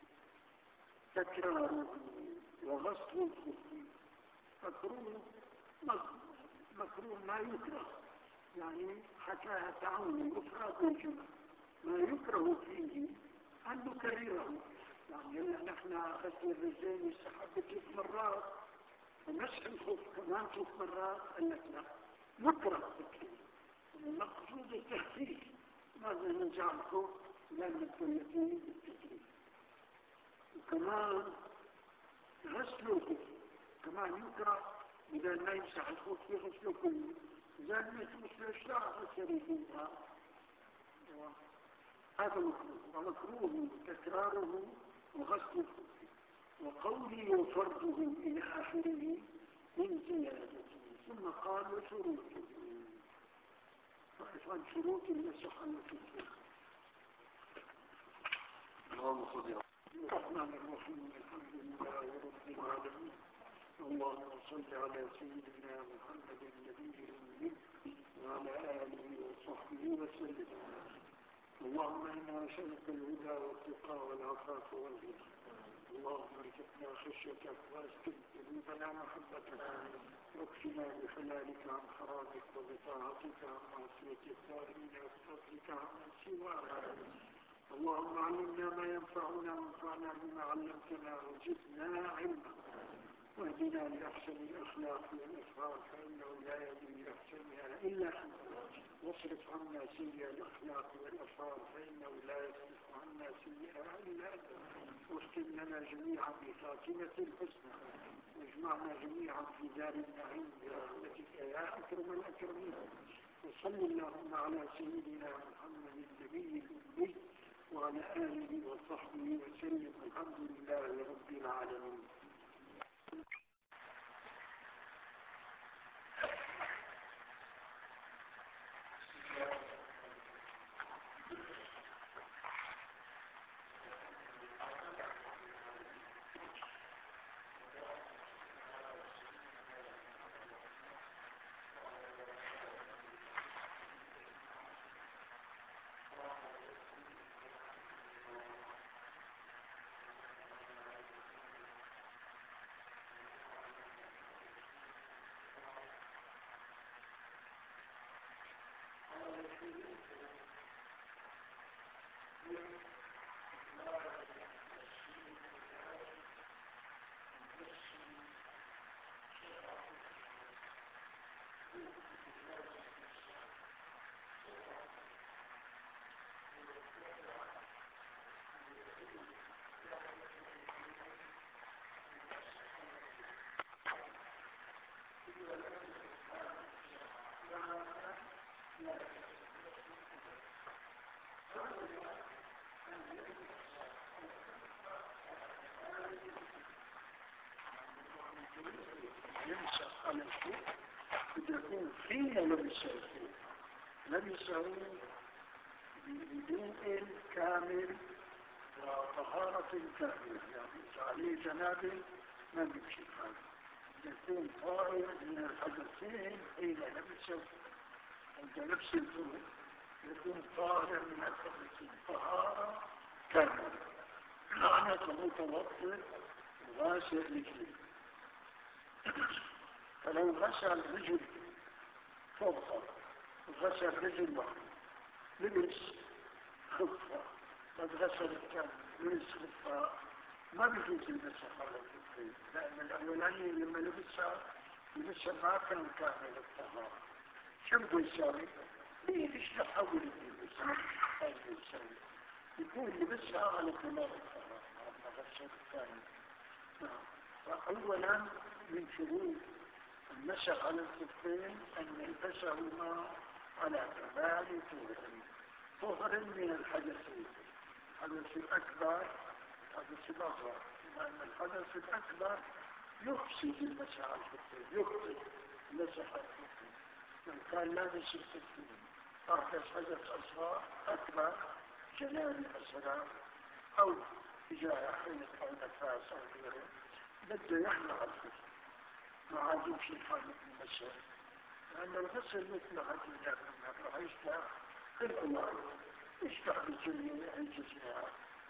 تكراره وغسل الخف مكروه مكروه ما يكره يعني حكاها تعاون الأفراد والجمع ما يكره فيه أن نكرره يعني هلا نحن غسل الرجلين يستحب ثلاث مرات ومسح الخف كمان ثلاث مرات قال لك لا يكره المقصود التخفيف ماذا نجعله لأن الثلاثين بالتكليف وكمان غسل الخف كمان يكره إذا ما يمسح الخف يغسله كله إذا ما يغسل الشعر الشريفين هذا مكروه ومكروه تكراره وغسل الخف وقوله وفرضه إلى آخره من زيادته ثم قال وشروطه فعن شروط المسح الخف اللهم صل على الرحمن الرحيم الحمد لله رب العالمين اللهم صل على سيدنا محمد النبي الأمي وعلى آله وصحبه وسلم اللهم إنا نسألك الهدى والتقى والعفاف والغنى. اللهم ارزقنا خشيتك واسكن قلوبنا محبتك واكفنا بحلالك عن حرامك وبطاعتك عن معصيتك وارنا بفضلك عن سواك. اللهم علمنا ما ينفعنا وانفعنا بما علمتنا وزدنا علما واهدنا لأحسن الأخلاق والأفعال فإنه لا يهدي لأحسنها إلا أنت واصرف عنا سيء الأخلاق والأفعال فإنه لا يصرف عنا سيئها إلا أنت واختم لنا جميعا بخاتمة الحسنى واجمعنا جميعا في دار النعيم برحمتك يا أكرم الأكرمين. وصل اللهم على سيدنا محمد النبي الأمي وعلى آله وصحبه وسلم. الحمد لله رب العالمين. يمسح على الشيء يكون حين لبسه لبسه بوضوء كامل وطهارة كاملة، يعني عليه جنابه ما بيمشي هذا يكون طاهر من الحدثين حين لبسه عند لبس الوضوء يكون طاهر من الحدثين طهارة كاملة معنى متوضئ غاسل رجليه. فلو غسل رجل فوق غسل رجل واحد لبس خفة قد غسل الثاني لبس خفة ما بيجوز المسح على الخفين لأن الأولاني لما لبسها لبسها ما كان كامل الطهارة. شو بده يساوي؟ ليش تحول اللبس هذا يساوي يكون لبسها على كمال الطهارة لما غسل الثاني. فأولا من شروط المسح على الخفين أن يلبسهما على كمال طهر طهر من الحدثين الحدث الأكبر الحدث الأصغر، لأن الحدث الأكبر يفسد المسح على الخفين يبطل المسح على الخفين. من كان لابس الخفين أحدث حدث أصغر أكبر جنان مثلا أو إجاء حين أو نفاس أو غيره بده يحمل على الخفين ما عادوش الحمل المسح، لأن الغسل مثل عديدة من الرعيشة الأمر اشتح بجميع الجزيرات.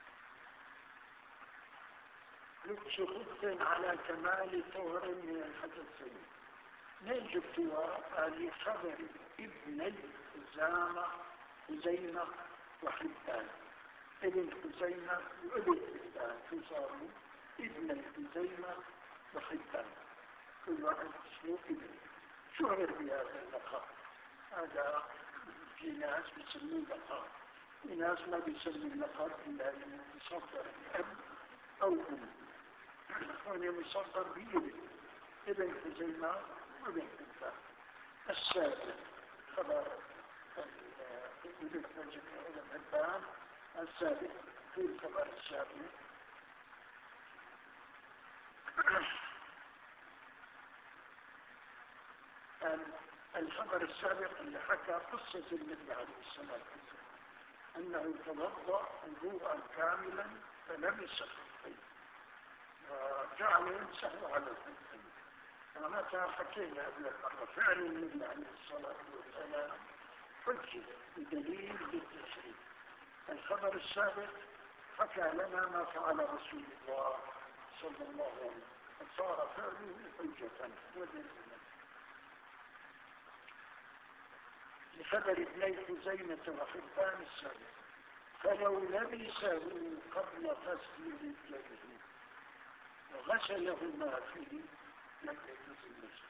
لبس خف على كمال طهر من الحدثين نجد قال خبر ابن خزامة خزيمة وحبان ابن خزيمة وابن حبان خزامة ابن خزيمة وحبان كل واحد اسمه ابن شهر بهذا اللقب. هذا في ناس بيسميه لقب في ناس ما بيسمي اللقب إلا من يصدر بأب أو أم هنا يصدر بابن ابن خزيمة وابن حبان. السابع خبر ابن خزيمة وابن حبان السابع في الخبر السابع الخبر السابق اللي حكى قصة النبي عليه الصلاة والسلام أنه توضأ وضوءا كاملا فلبس الخفين وجعل يمسح على الخفين. معناتها حكينا قبل المرة فعل النبي عليه الصلاة والسلام حجة بدليل للتشريع الخبر السابق حكى لنا ما فعل رسول الله صلى الله عليه وسلم فصار فعله حجة ودليلا. لخبر ابني خزيمة وحبان السابق فلو لبسه قبل غسل رجليه وغسلهما فيه لم يجوز المسح.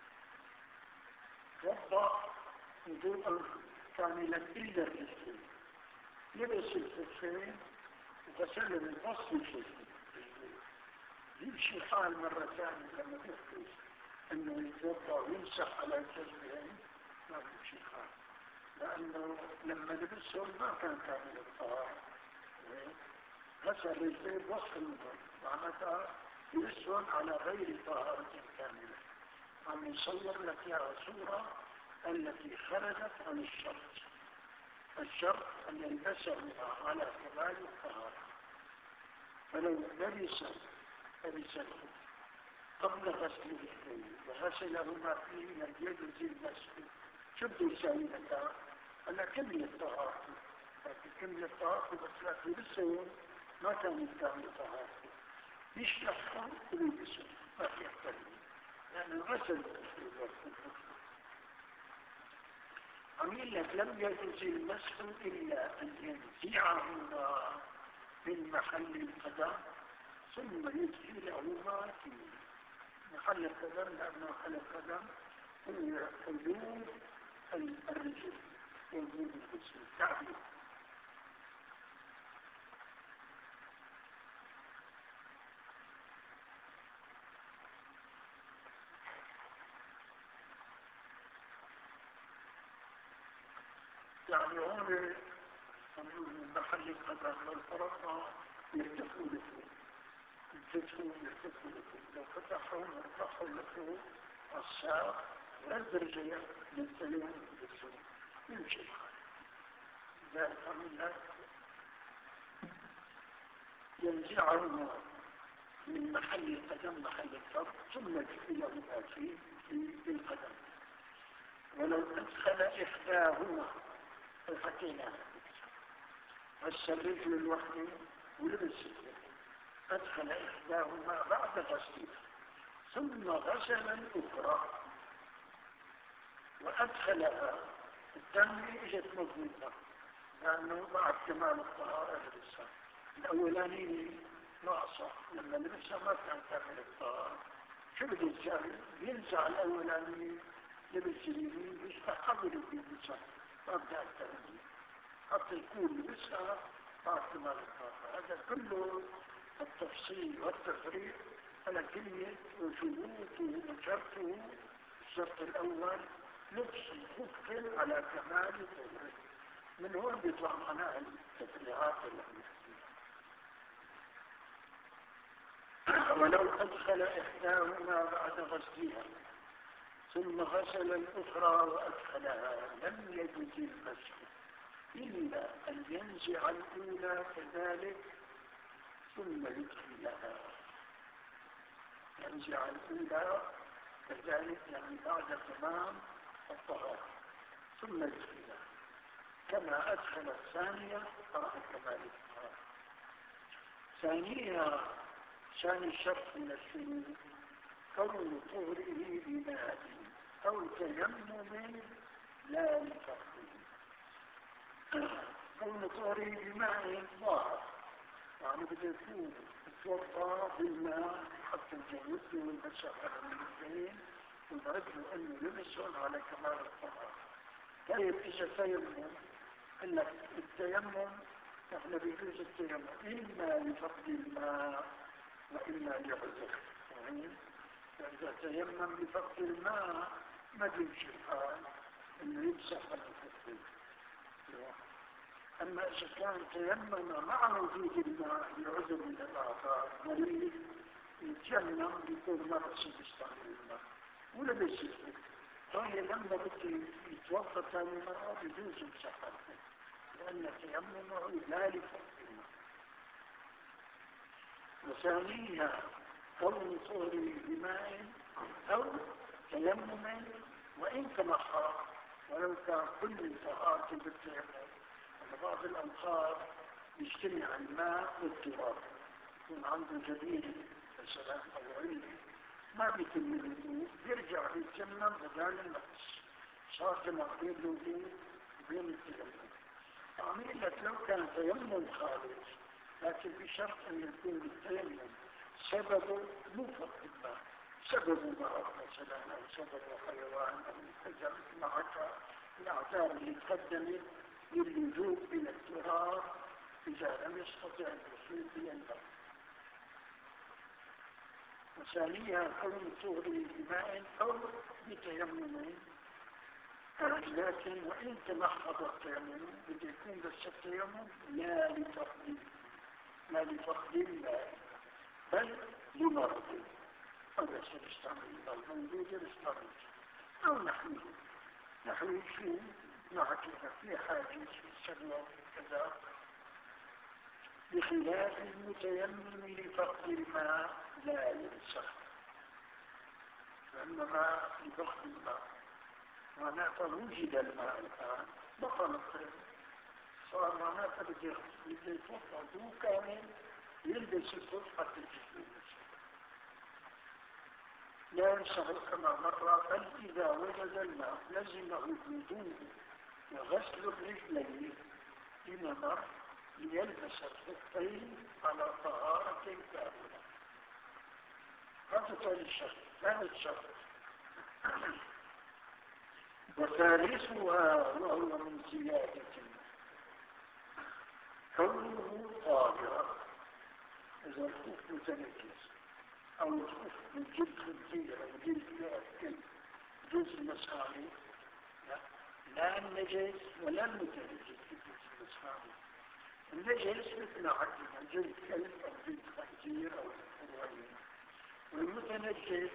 توضأ وضوءا كاملا إلا الرجلين، لبس الخفين وغسل من أصل الخفين، يمشي حال مرة ثانية لما يحدث أنه يتوضأ ويمسح على الجزمين، ما يمشي حال، لأنه لما لبسهم ما كان كامل الطهارة، غسل الرجلين وصل منهم معناتها يلبسهم على غير طهارة كاملة. عم يصور لك يا صورة التي خرجت عن الشرط، الشرط أن يلبسهما على كمال الطهارة. فلو لبس لبسه قبل غسل الرجلين وغسلهما فيه لم يجوز المسح. شو بده يساوي لك؟ أنا كمل الطهارة، لكن كمل الطهارة بس لا تلبسهم ما كان يكتب الطهارة، يشلحهم ويلبسهم ما في أكثر، لأن غسل عميل لك لم يجوز المسح إلا أن ينزعهما من محل القدم ثم يدخلهما في محل القدم، لأن محل القدم هو حدود الرجل وجود الجسم التعبير. يعني هون محل القدم والفرقة يرتفعوا لفوق، يرتفعوا يرتفعوا لفوق، لو فتحوا يرتفعوا لفوق الساق والبرجية ينتهيون بالجسم يمشي الحال. ذلك من ينزعهما من محل القدم محل الفرق ثم يدخلهما فيه في القدم. ولو أدخل إحداهما الحكينا غسل الرجل الوحيد ولبس أدخل إحداهما بعد غسلها ثم غسل الأخرى وأدخلها الثانية إجت مضبوطة لأنه بعد كمال الطهارة لبسها. الأولاني ناقصة لما لبسها ما كان كامل الطهارة. شو بده يساوي؟ ينزع الأولاني لبس اليمين يستقبل بلبسها ما بدها التغيير حتى يكون لبسها بعد كمال الطهارة. هذا كله التفصيل والتفريق على كلمة وشروطه وشرطه. الشرط الأول لبس الخف على كمال الطهارة. من هون بيطلع معناها التفريعات ولو أدخل إحداهما بعد غسلها ثم غسل الأخرى وأدخلها لم يجوز المسح إلا أن ينزع الأولى كذلك ثم يدخلها. ينزع الأولى كذلك يعني بعد تمام الطهارة ثم يدخلها كما أدخل الثانية بعد كمال الطهارة. ثانية ثاني شرط من الشروط كون طهره بماء أو تيمم لا لفرضه. كون طهره بماء ظاهر يعني بده يكون يتوضا بالماء حتى الجلد والمسح على الرجلين ويعرفوا انه لبسهم على كمال الطهارة. طيب اذا تيمم قال لك التيمم احنا بيجوز التيمم اما لفقد الماء واما لعذر. فاذا تيمم لفقد الماء ما بيمشي الحال انه يمسح على الخفين. أما إذا كان تيمم مع وجود الماء لعذر من الآثار مريض يتيمم يكون ما بس يستعمل الماء ولا بيصير. فهي لما بده يتوضا ثاني مرة بيجوز يمسح عليه لأن تيممه لا لفقد الماء. وثانيا كون طهره بماء أو تيمم وإن تمحر ولو كان كل طهارة بالتيمم. بعض الأنصار يجتمع الماء والتراب يكون عنده جديد مثلا أو علم ما بيتم الوضوء يرجع يتيمم بدال النقص صار جمع بين الوضوء وبين التيمم. أعمل لك لو كان تيمم خالص لكن بشرط أن يكون التيمم سببه مو فقط الماء سبب مرض مثلا أو سبب حيوان أو كذا معك الأعذار اللي تقدمت للجوء إلى التراب إذا لم يستطع الوصول إلى الماء. وثانيا كون تغري بماء أو بتيمم لكن وإن تمحض التيمم بده يكون بس التيمم لا لفقد لا لفقد الماء بل لمرض أو بس يستعمل الماء الموجود يستعمل أو نحن نحن شيء معك في حاجة سبوة كذا بخلاف المتيمم لفقد الماء لا ينسخ وإنما لفقد الماء معناته وجد الماء الآن بطل الطيب صار معناته بدي يفوت عدو كامل يلبس الفرقة الجسم لا ينسخ كما مرة بل إذا وجد الماء لزمه الوضوء وغسل الرجلين إنما ليلبس الخفين على طهارة كاملة. هذا ثالث شرط. ثالث شرط وثالثها وهو من زيادة كونه طاهرا إذا الخف متنجس أو الخف من جلد خنزير أو جلد يأكل جزء مسخاني لا النجس ولا المتنجس في جزء مسخاني. النجس مثل عدنا جلد كلب أو جلد خنزير أو فروعين والمتنجس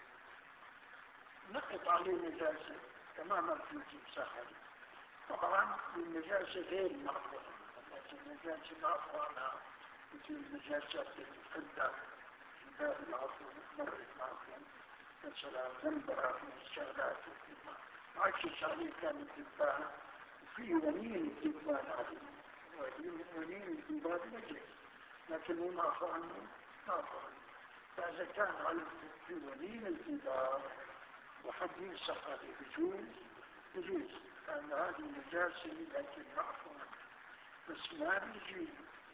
نقط عليه نجاسة تماما في الجمساحة. طبعا النجاسة غير معقولة النجاسة معقولة مثل النجاسة الفدة في باب العفو مرة العفو مثلا منبرة من الشغلات عكس عليه كان الدبان في ونين الدبان عليه ونين الدبان نجس لكنه معفو عنه معفو عنه. فإذا كان على في ونين الدبان وحد ينسخ هذه بجوز بجوز لأن هذه النجاسة لكن معفو عنه. بس ما بيجي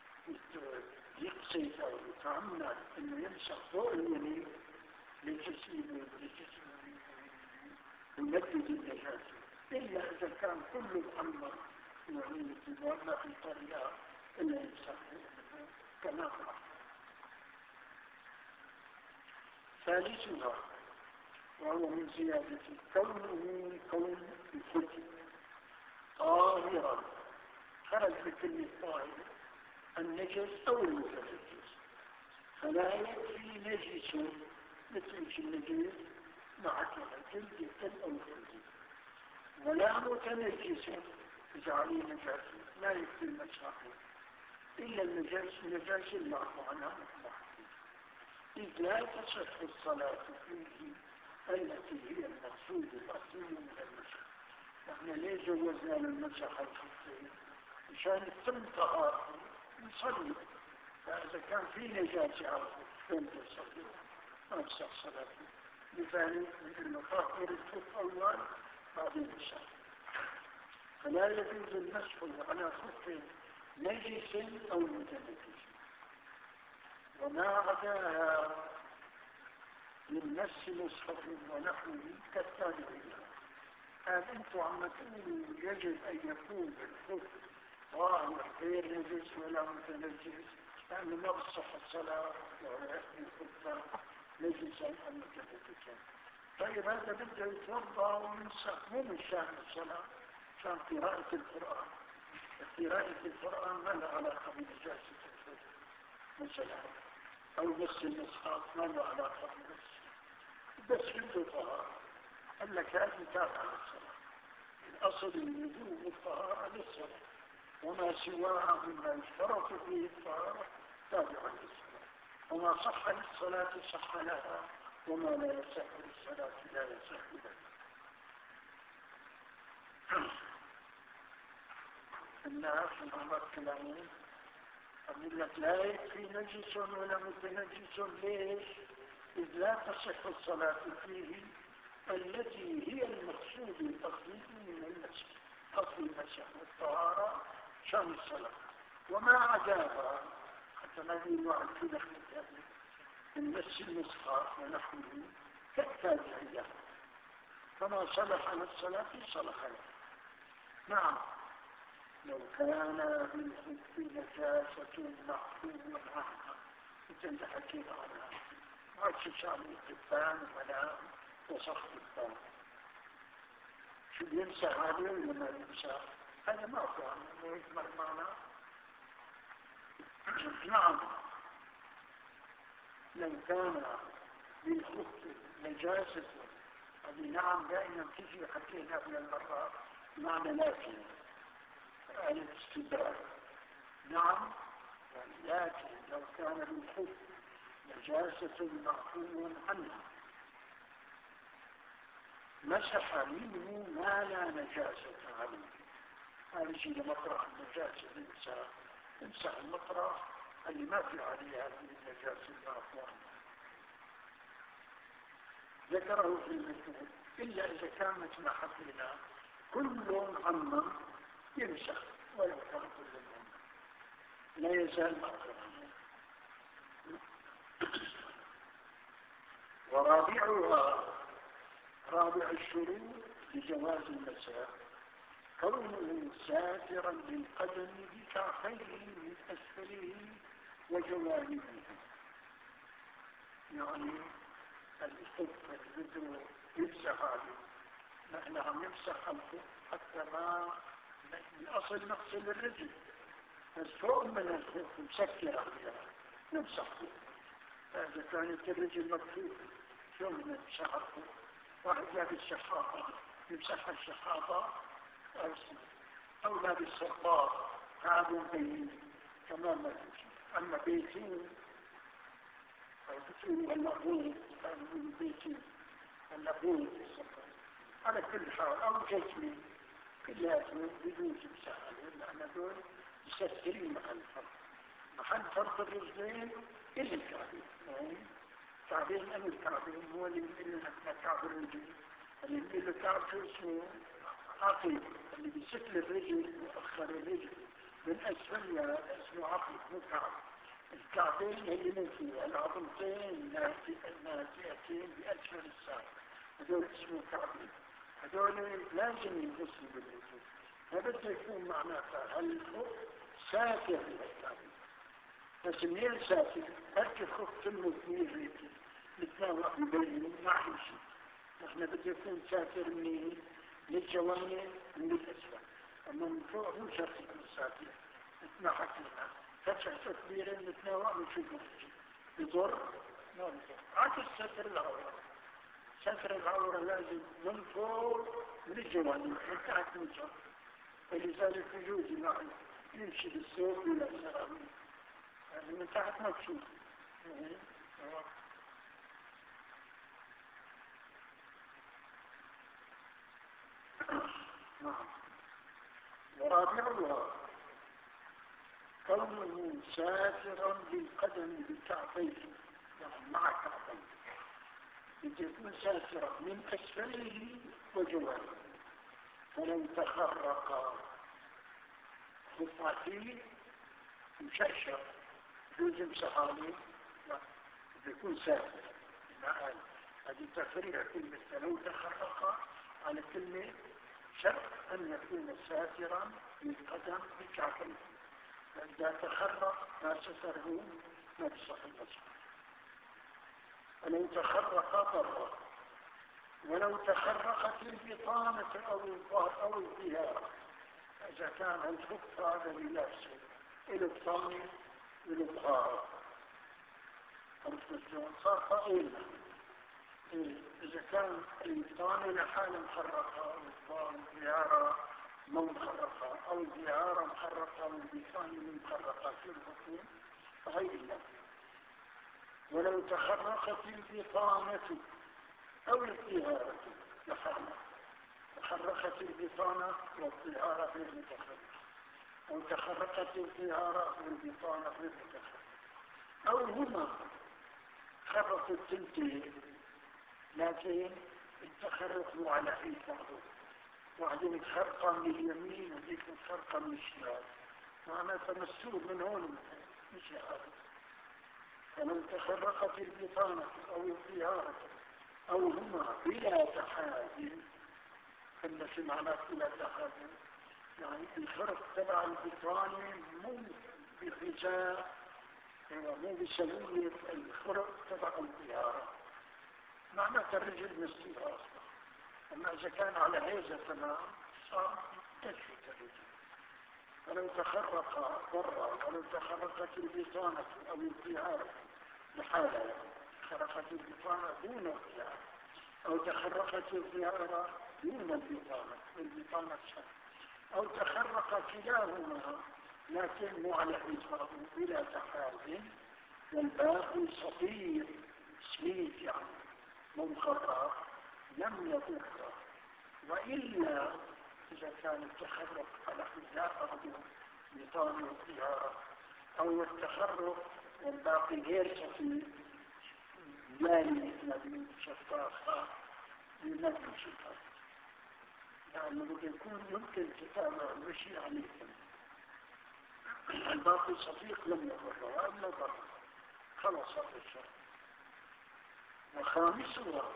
يقصد أو يتعمد أنه ينسخ فوق الونين لجسمه لجسمه ويمدد النجاسة إلا إذا كان كل الأمر ونين الدبان ما في طريقة إلا ينسخ كما هو. ثالثها وهو من زيادة كونه كون الفتن طاهرا خرج بكلمة طاهر النجس أو المتنجس فلا يكفي نجس مثل النجس معك الجلد يتم أو الخنزير ولا متنجس جعليه نجاسة لا يكفي المساحة إلا النجاس النجاسة المعفو عنها إذ لا تصح الصلاة فيه التي هي المقصود الأصلي من المسح. نحن ليه جوزنا للمسح الخفين مشان تم طهارة نصلي. فإذا كان في نجاسة على الخفين تصلي ما تصح صلاته. لذلك أنه طهر الخف أول بعدين المسح. فلا يجوز المسح على خف نجس أو متنجس وما عداها من نفس مصحف ونحوه كالتابعين. قال انتم عم تقولوا يجب ان يكون الخف طاهر غير نجس ولا متنجس لانه ما بتصح الصلاه ولا يحمي الخف نجسا او متنجسا. طيب هذا بده يتوضا وينسخ مو من شان الصلاه شان قراءه القران. قراءه القران ما لها علاقه بنجاسه الخف مثلا أو نفس المصحف ما له علاقة بالنفس بس عنده طهارة. قال لك هذه تابعة للصلاة. الأصل الوضوء والطهارة للصلاة وما سواها مما يشترط فيه الطهارة تابعة للصلاة وما صح للصلاة صح لها وما لا يصح للصلاة لا يصح لها. الناس من عمر كلامين أقول لك لا يكفي نجس ولا متنجس. ليش؟ إذ لا تصح الصلاة فيه التي هي المقصود الأصلي من المسح، أصل المسح والطهارة شان الصلاة، وما عداها حتى ما يقولوا عن كده المس المسحة ونحوه كالتابع له، فما صلح للصلاة صلح له. نعم، لو كان بالخف نجاسة محفوظ عنها مثل حكينا عنها ما تشعر الكفان ولا وصف الكفان، شو بيمسح عليه ولا ما يمسح؟ هذا ما فهم انه يكمل معنا. نعم، لو كان بالخف نجاسة، هذه نعم دائما تجي حكينا قبل المرة معنى لكن الاستدراك. نعم، لكن لو كان بالخف نجاسة معفو عنها مسح منه ما لا نجاسة عليه، هذا شيء مطرح النجاسة الإنسان امسح المطرح اللي ما في عليه هذه النجاسة المعفو عنها. ذكره في المتن إلا إذا كان مثل ما حكينا كل عمم يمسح ولا كان كل عمم لا يزال مطرحا. ورابعها رابع الشروط لجواز المسح كونه ساترا بالقدم بكعبيه من أسفله وجوانبه. يعني الخف اللي يمسح عليه نحن عم نمسح الخف حتى ما الأصل نغسل الرجل، بس فوق من الخف مسكر عليها نمسح فيه. إذا كانت الرجل مكفوفة شو من الشحاطة؟ واحد لابس الشحاطة يمسح الشحاطة أو لابس الصباط كعب بين كمان ما يمشي. أما بيتين أو بيتين ولا بوت كانوا بيتين ولا بوت على كل حال أو جسمي كلها بدون تمسح عليه، لأن دول يسكرين محل فرق محل فرق الرجلين إلا الكعبين. كعبين أم الكعبين هو اللي يقول لنا كعب الرجل، اللي يقول له كعب شو اسمه عقيد، اللي بيسكل الرجل وأخر الرجل من أسفلها اسمه عقيد مو كعب. الكعبين اللي من فيها العظمتين الناتئتين بأسفل الساق هذول اسمه كعبين، هذول لازم ينغسلوا بالرجل. فبده يكون معناتها الخف ساتر للكعبين، بس منين ساتر؟ هكي خف كله كبير هيك متناوع ببين ما يمشي. نحن بده يكون ساتر منين؟ للجوانب من الأسفل، أما من فوق مو شرط يكون ساتر. مثل ما حكينا فتحة كبيرة متناوع ونشوف الرجل بضر ما بضر. عكس ستر العورة، ستر العورة لازم من فوق من الجوانب من تحت من الجوانب، ولذلك يجوز معه يمشي بالسوق ولا السرابي يعني من تحت ما تشوف. ورابعها كونه ساترا بالقدم بالكعبين، يعني مع كعبين يكون ساترا من أسفله وجوانبه. فلو تخرق خطاته مشرشر يلزم سحابي لا يكون ساتر. قال هذه تفريع كلمة فلو تخرق على كلمة شرط أن يكون ساترا بالقدم بالكعبين، فإذا تخرق ما ستره ما تصح المسح. ولو تخرق ضر، ولو تخرقت البطانة أو الظهر أو الظهار، إذا كان الخف هذا بنفسه البطانة والظهار الفجون صار طائلة. إذا كان البطانة لحالة مخرقة أو الظهارة مو مخرقة أو الظهارة مخرقة والبطانة مخرقة في البطون فهي إلا. ولو تخرقت البطانة أو الظهارة لحالة، تخرقت البطانة والظهارة غير متخرقة، أو تخرقت الطهارة والبطانة غير متخرقة، أو هما خرقوا التنتين لكن اتخرقوا على حيثهم، وبعدين خرقة من اليمين وديك خرقة من الشمال، معناه تمسوه من هون مش هذا. فلو تخرقت البطانة أو الطهارة أو هما بلا تحاذي، فلس معناه بلا تحاذي، يعني الخرق تبع البطانة مو بغذاء، مو بسبيل الخرق تبع الطهارة، معناه الرجل مستوى أصلا. أما إذا كان على هذا تمام صار تكفي الرجل. فلو تخرق برا، ولو تخرقت البطانة أو الطهارة بحالة، تخرقت البطانة دون الطهارة أو تخرقت الطهارة دون البطانة والبطانة شر، أو تخرق كلاهما لكن مو على حيثه بلا تحاذي، والباقي صغير سميت يعني منخرط لم يضره. وإلا إذا كان التخرق على حذاء أرض بطانة الطهارة أو التخرق والباقي غير صغير مالي مثل شفافة لنبي شفاف، لأنه بده يكون يمكن كتابة المشي عليكم. الباقي صديق لم يضره وأما ضر خلص هذا الشرط. وخامسها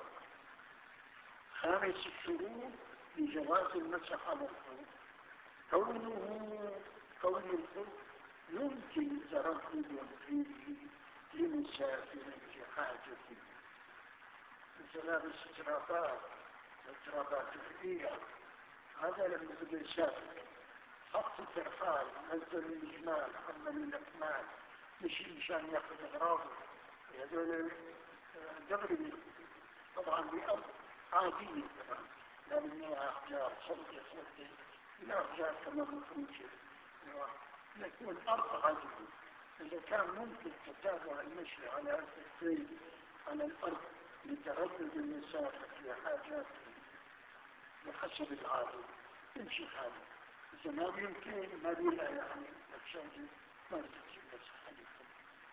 خامس الشروط لجواز المسح على الحوض كونه كون الحوض يمكن تردد فيه لمسافر لحاجته، مثل لابس اضطرابات اضطرابات فئية، هذا لما بده يسافر حط الترحال نزل الجمال حمل الأكمال مشي مشان ياخذ أغراضه، هذول دبري طبعا بأرض عادية طبعا لا بنيها أحجار صدقة صدقة لا أحجار كما بنخرجه، يكون أرض عادية. إذا كان ممكن تتابع المشي على الطريق على الأرض لتردد المسافة في حاجاته بحسب العادة يمشي حاله. إذا ما يمكن ما بيلا يعني الشيء ما يمكن مسح عليكم.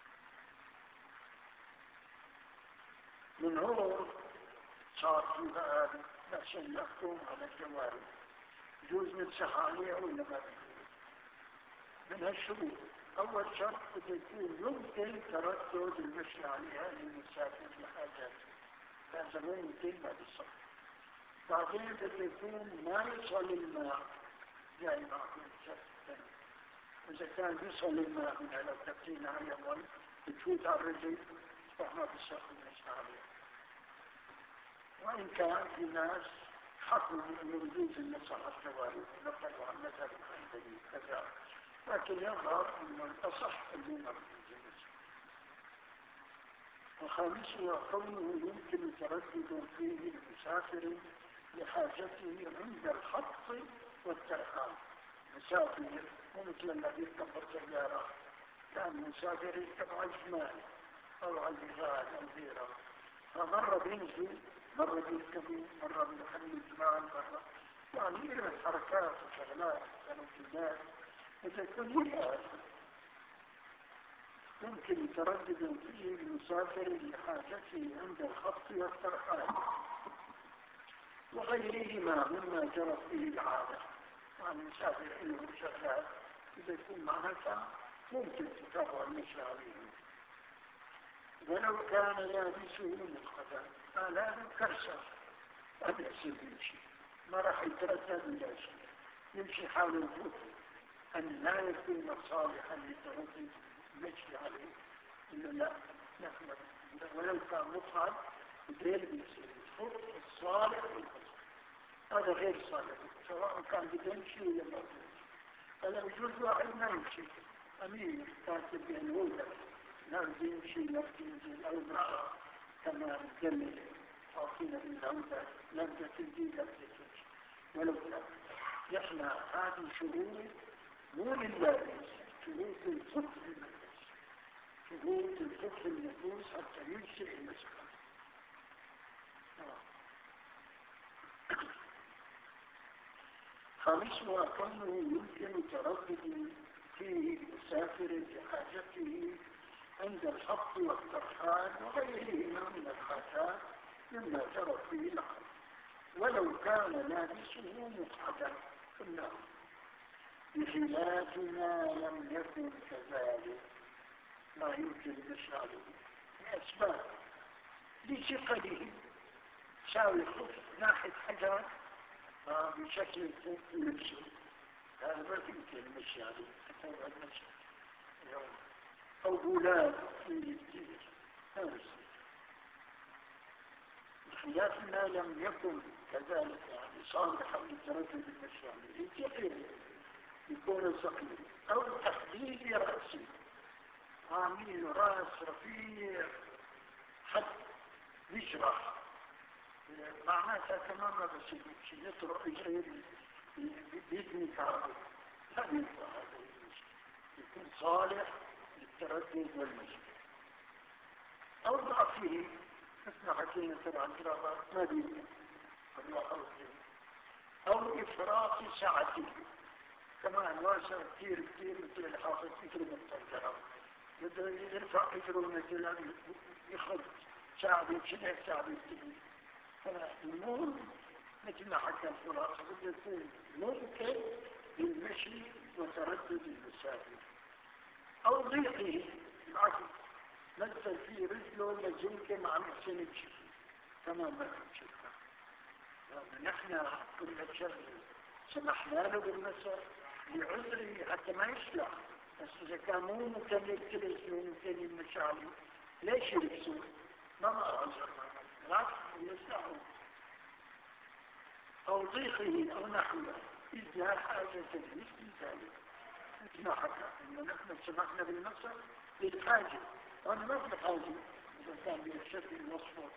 من هو صار في بقى عشان يحكم على الجوارب يجوز نمسح عليها ولا ما بيجوز. من هالشروط أول شرط بده يكون يمكن تردد المشي عليها للمسافر لحاجاته، هذا مو يمكن ما بيصح. بعدين بده يكون ما يصل الماء جاي معكم شرط ثاني، إذا كان يصل الماء من على التبتين على مي بتفوت على الرجل فما بيصح المشي عليها. وإن كان في ناس حكموا أن يجوز المسح على الجوارب نقلوا عن مذهب الحنبلي كذا، لكن يظهر أن الأصح أنه ما يجوز المسح. وخامسها كونه يمكن تردد فيه المسافر لحاجته عند الخط والترحال. مسافر ومثل الذي يركب السيارة كان مسافر يركب على الشمال أو على الجبال أو غيره، فمرة بينزل مرة بيركبوا مرة بيحمل الجمال مرة يعني إلى الحركات وشغلات كانوا في الناس وتكون مرة يمكن تردد فيه المسافر لحاجته عند الخط والترحال وغيرهما مما جرت به العادة. يعني مسافر له شغلات إذا يكون معناتها ممكن تتابع المشي عليه. ولو كان لابسه متقدا فلا كرسه أن يصير يمشي ما راح يتردد ولا شيء يمشي حول الفوت أن لا يكون صالحا للتردد المشي عليه إلا لا نحن ولو كان مقعد غير يصير الفوت الصالح للفوت هذا غير صالح سواء كان بده يمشي ولا ما بده يمشي. فلا يجوز واحد ما يمشي أمير كاتب بالهولة لا يمشي لا ينزل أو امرأة كما دل عاطين بالهولة لم تنزل لم تنزل ولو لا يحنى هذه شروط مو للبابس شروط الفقه الملبس شروط الفقه الملبوس حتى يمشي المسح. خامسها كونه يمكن تردد فيه المسافر لحاجته عند الحق والترحال وغيرهما من الحاجات مما جرت به العالم، ولو كان لابسه مقعدا قلنا بخلاف ما لم يكن كذلك ما يمكن إشعاره لأسباب لثقله ساوي خف ناحية حجر بشكل لبسه هذا ما يمكن المشي عليه حتى بعد المشي أو أولاد في كثير هذا بخلاف ما لم يكن كذلك يعني صالحا للتردد المشي عليه كثير يكون ثقيل أو تحديد رأسه عامل رأس رفيع حد يشرح معناتها تماما بس يطرق إجرين بيبني كعبه هذا يبقى هذا يكون صالح للتردد والمشي أو ضعفه مثل حكينا تبع الجرابات ما بيبني أو إفراط سعته كمان واسع كثير كثير مثل الحافظ مثل المستنجرة بده يرفع إجره مثلا يخرج شعبي شنه شعبي كثير فالنور مثل ما حكى الخلاصة بده يكون ممكن للمشي وتردد المسافر أو ضيقه العكس مثل في رجله لجنك مع محسن يمشي كمان ما يمشي نحن كل الشر سمحنا له بالمسار لعذره حتى ما يشلع بس إذا كان مو ممكن يكتلس وممكن يمشي عليه ليش يلبسوه؟ ما ما عذر لا يسلعه أو ضيقه أو نحوه إذا حاجة مثل ذلك مثل حكى إنه نحن سمحنا بالمسار للحاجة وأنا ما في حاجة إذا كان بالشكل الوصفه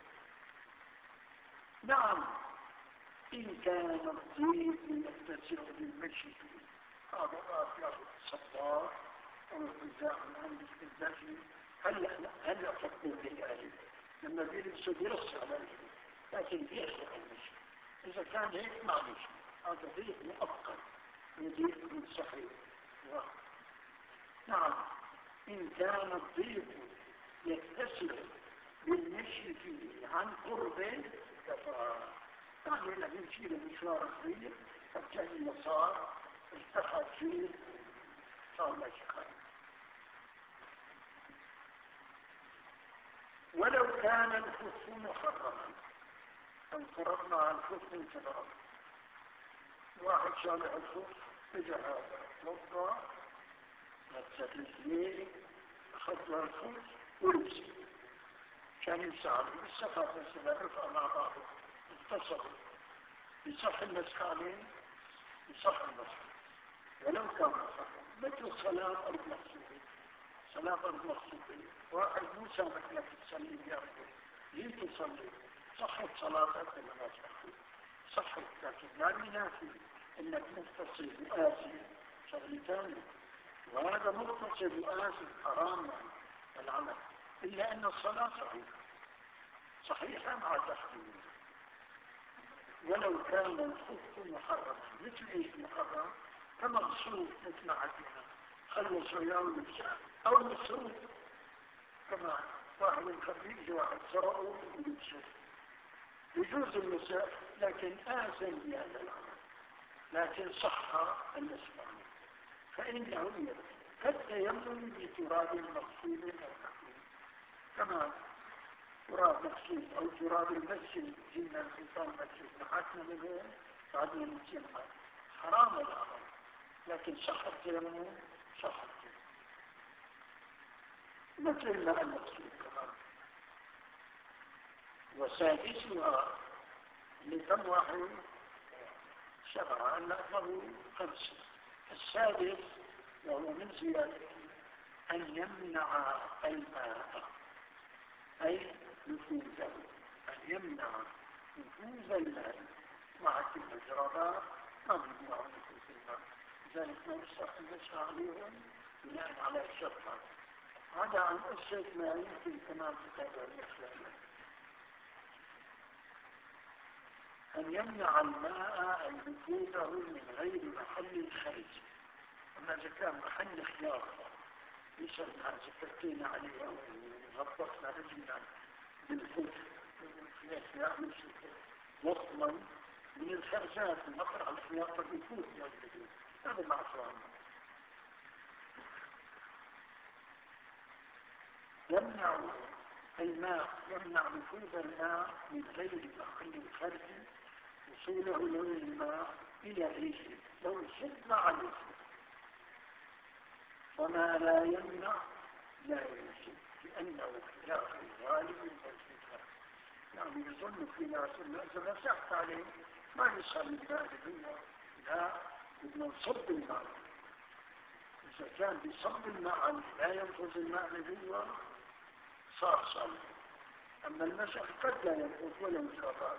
نعم إن كان الضيق يتسع بالمشي هذا أطلق الصبار أو الإنسان عند الداخل هل هل يفكر بالآلي لما بيلبسوا بيرص على الآلي لكن بيحسن المشي إذا كان هيك معلش هذا ضيق مؤقت وضيق من صحيح نعم إن كان الضيق يتسع بالمشي فيه عن قربه كفاه يعني لما يمشي لمشوار طويل فكان اليسار ارتفع فيه صار مشقا ولو كان الخف محرما فانفرضنا عن الخف انفراد واحد شالع الخف اجى هذا وضع مثل الاثنين اخذها الخف ولبسه كان يمسعه بالسفر مثلا رفع مع بعضه اتصل بصح المسكانين بصح المسكانين ولو كان صح مثل الصلاة المقصودة صلاة المقصودة واحد مو سامح لك تصلي بيارده جيت تصلي صحت صلاتك ولا ما صحت صحت لكن لا ينافي انك متصل بآسي شغل ثاني وهذا متصل بآسي حرام العمل إلا أن الصلاة صحيحة صحيحة مع تحريم ولو كان الخف محرما مثل ايش محرم كمقصود مثل ما حكينا خلص رياض الإنسان أو المسروق كما واحد الخبيث واحد سرقه ويبسه يجوز المساء لكن آثم بهذا العمل لكن صح النسبة فإنه كالتيمم بتراب مقصود التقليد كما تراب مقصود أو تراب المسجد جنة الحيطان مسجد نحاتنا منه بعدين نتيمم حرام العمل لكن صح التيمم صح التيمم مثل الماء المقصود كمان وسادسها لكم واحد سبعة لأنه خمسة السادس وهو من زيادة أن يمنع الماء أي نفوذه أن يمنع نفوذ الماء مع كل الجرابات ما يمنع نفوذ الماء ذلك ما يستخدمش عليهم بناء على الشرطة هذا عن قصة ما يمكن كمان كتابة الإسلام أن يمنع الماء نفوذه من غير محل الخارج. أما إذا كان محل خيار يسأل ما ذكرتين عليه وغطفنا رجلنا بالخوف من يعمل وصلا من الخرجات المقرع الخياطة بالخوف يجب هذا معصر يمنع الماء يمنع نفوذ الماء من غير محل الخارج وصوله لون الماء إلى ريشه لو صب عليه، وما لا يمنع لا يوجد لأنه خلاف الغالب والفكرة. يعني يظن في ناس إذا مسحت عليه ما يصل الماء لديه، لا بدنا نصب الماء. إذا كان بيصب الماء لا ينفذ الماء لديه صار صلب. أما المسح قد لا ينفذ ولا مجرد.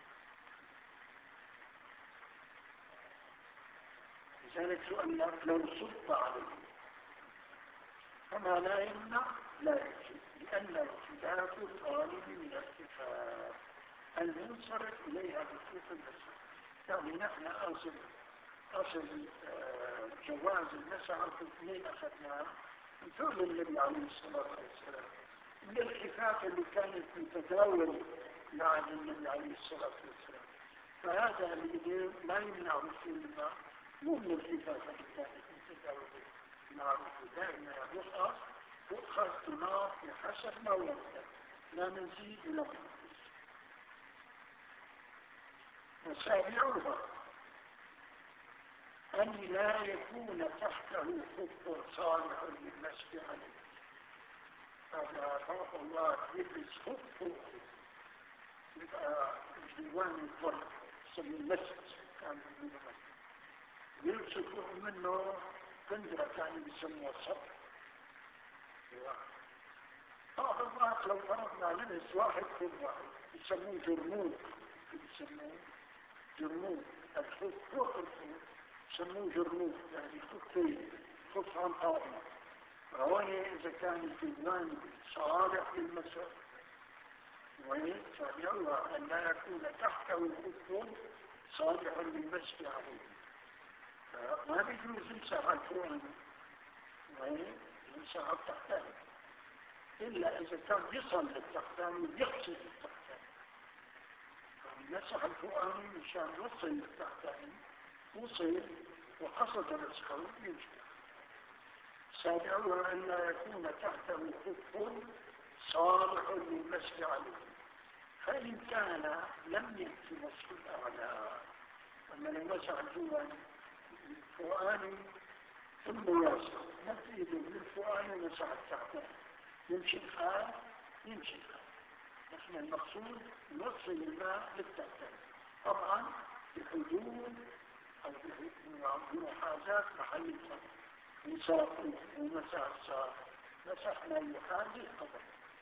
لذلك سؤال لو صب عليه فما لا يمنع لا يجب لأن خلاف الغالب من الاتفاق المنصرف إليها بخصوص المسح. يعني نحن أصل أصل آه جواز المسح في اثنين أخذناه من فعل النبي عليه الصلاة والسلام من الاتفاق اللي كانت تتداول مع النبي عليه الصلاة والسلام. فهذا اللي لا يمنع وصول الماء مو من الاتفاق اللي كانت تتداول معروف دائما يؤخذ يؤخذ النار بحسب ما ورد لا نزيد ولا ننقص. وسابعها أن لا يكون تحته خط صالح للمسح عليه. هذا رحمه الله يلبس خط يبقى جوان الفرد يسمى المسجد كان من المسجد يلبسوا منه كندرة كانوا بيسموها الصبر. بعض الناس لو فرضنا لبس واحد كل واحد يسموه جرمون يسموه جرمون الخف فوق الخف يسموه جرمون يعني خفين خف عن طائم. فهوني إذا كان الجدوان صالح للمسح وهي فيلا أن لا يكون تحته خف صالح للمسح عليه. ما بيجوز يمسح على الفوق ويمسح على التحتان إلا إذا كان يصل للتحتان ويقصد التحتان. يمسح الفوقاني مشان يوصل للتحتان وصل وقصد مسحه يمشي. سابعها أن لا يكون تحته خف صالح للمسح عليه. فإن كان لم يكن مسح الأعلى أما المسح الجواني الفؤاني ثم ياسر نتيجه من الفؤاني ومسح التحتان يمشي الحال يمشي الحال. نحن المقصود نوصل الماء للتحتان طبعا بحدود أو بمحاذاة محل الفرد يساق ومسح الساق مسح ما يحاذي القدم.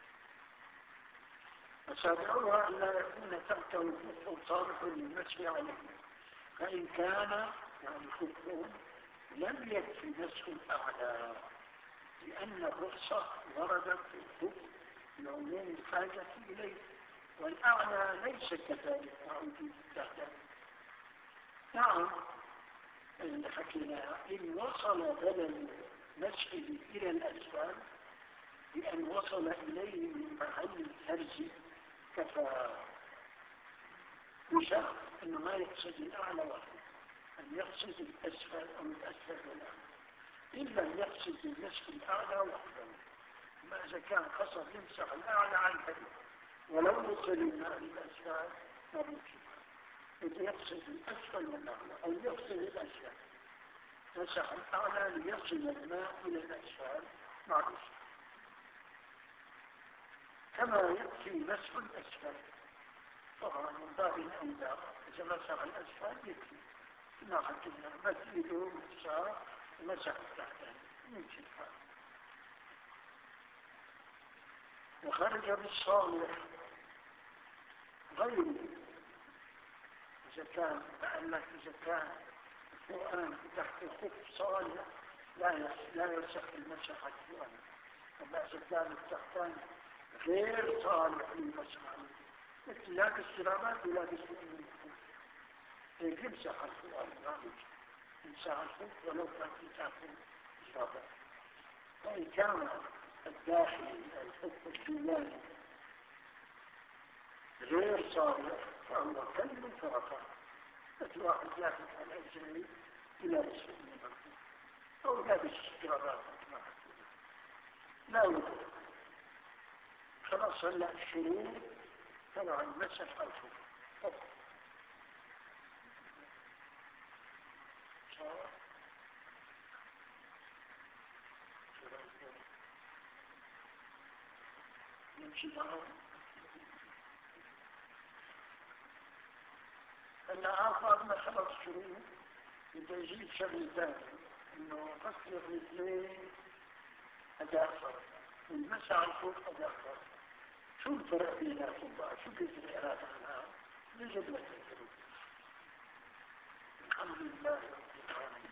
وسابعها أن لا يكون تحته خف صالح للمسح عليه. فإن كان يعني خفون لم يكفي مسح الأعلى لأن الرخصة وردت في الخف لعموم الحاجة إليه والأعلى ليس كذلك مع وجود التحتان. نعم اللي حكيناها إن وصل بدل مسحه إلى الأسفل بأن وصل إليه من محل الفرز كفى بشرط أنه ما يقصد الأعلى وحده أن يقصد الأسفل أو الأسفل والأعلى. إن لم يقصد المسح الأعلى وحده ما إذا كان قصد يمسح الأعلى عن الفرز ولو وصل الماء للأسفل ما يمشي. إذا يقصد الأسفل والأعلى أو يقصد الأسفل مسح الأعلى ليصل الماء إلى الأسفل معروف. كما يكفي مسح الأسفل طبعا من باب الأولى إذا مسح الأسفل يكفي كما حكينا مديده مسح مسح التحتان يمشي الحال. وخرج بالصالح غيره إذا كان لأنك إذا كان القرآن تحت خف صالح لا لا يصح المسح القرآن. أما إذا كان التحتان غير صالح للمسح مثل لابس جرابات ولابس يمسح الخلال الرابط يمسح الخلق ولو كان في تاكل جرابات. فإن كان الداخل الخلق الجيلاني غير صالح فهو كلب فرقا، مثل واحد لابس على الجنة إلى رسول الله أو لابس جرابات لا يوجد. خلاص صلى الشروط طبعا مسح الخلق طبعا نمشي معهم. أن آخر مسألة الشروط بتجيب شغل ثاني إنه غسل الرجلين أداء فرض والمسح الخلق أداء فرض. شو الفرق بيناتهم بقى؟ شو بيجري هذا عنها؟ يجب لك الفرق. الحمد لله رب العالمين.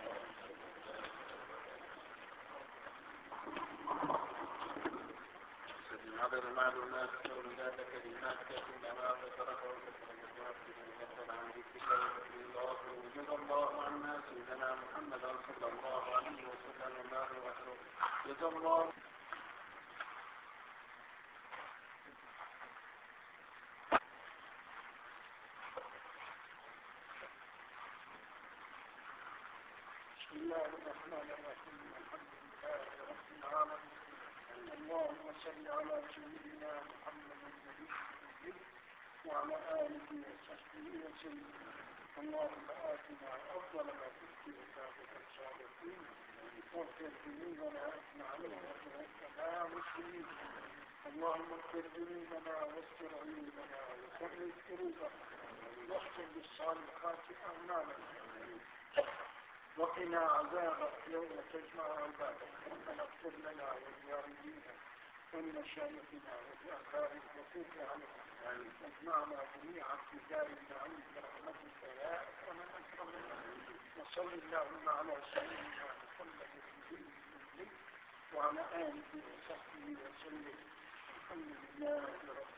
هذا المعلومات ولذات كلمات كلما ذكره وذكر عن الله وجزا الله عنا سيدنا محمد صلى الله عليه وسلم الله وحده جزا الله. بسم الله الرحمن الرحيم. الحمد لله رب العالمين. اللهم صل على سيدنا محمد النبي الأمي وعلى آله وصحبه وسلم. اللهم آتنا أفضل ما في كتابك الصالحين واغفر ذنوبنا أجمعين وتوفنا مسلمين. اللهم اغفر ذنوبنا واستر عيوبنا وفرج كروبنا واختم بالصالحات أعمالنا وقنا عذابك يوم تجمع عبادك. ربنا اغفر لنا ولوالدينا ولمشايخنا ولآباء الحقوق عليهم واجمعنا جميعا في دار النعيم برحمتك يا أكرم الأكرمين. وصل اللهم على سيدنا محمد النبي الأمي وعلى آله وصحبه وسلم. الحمد لله رب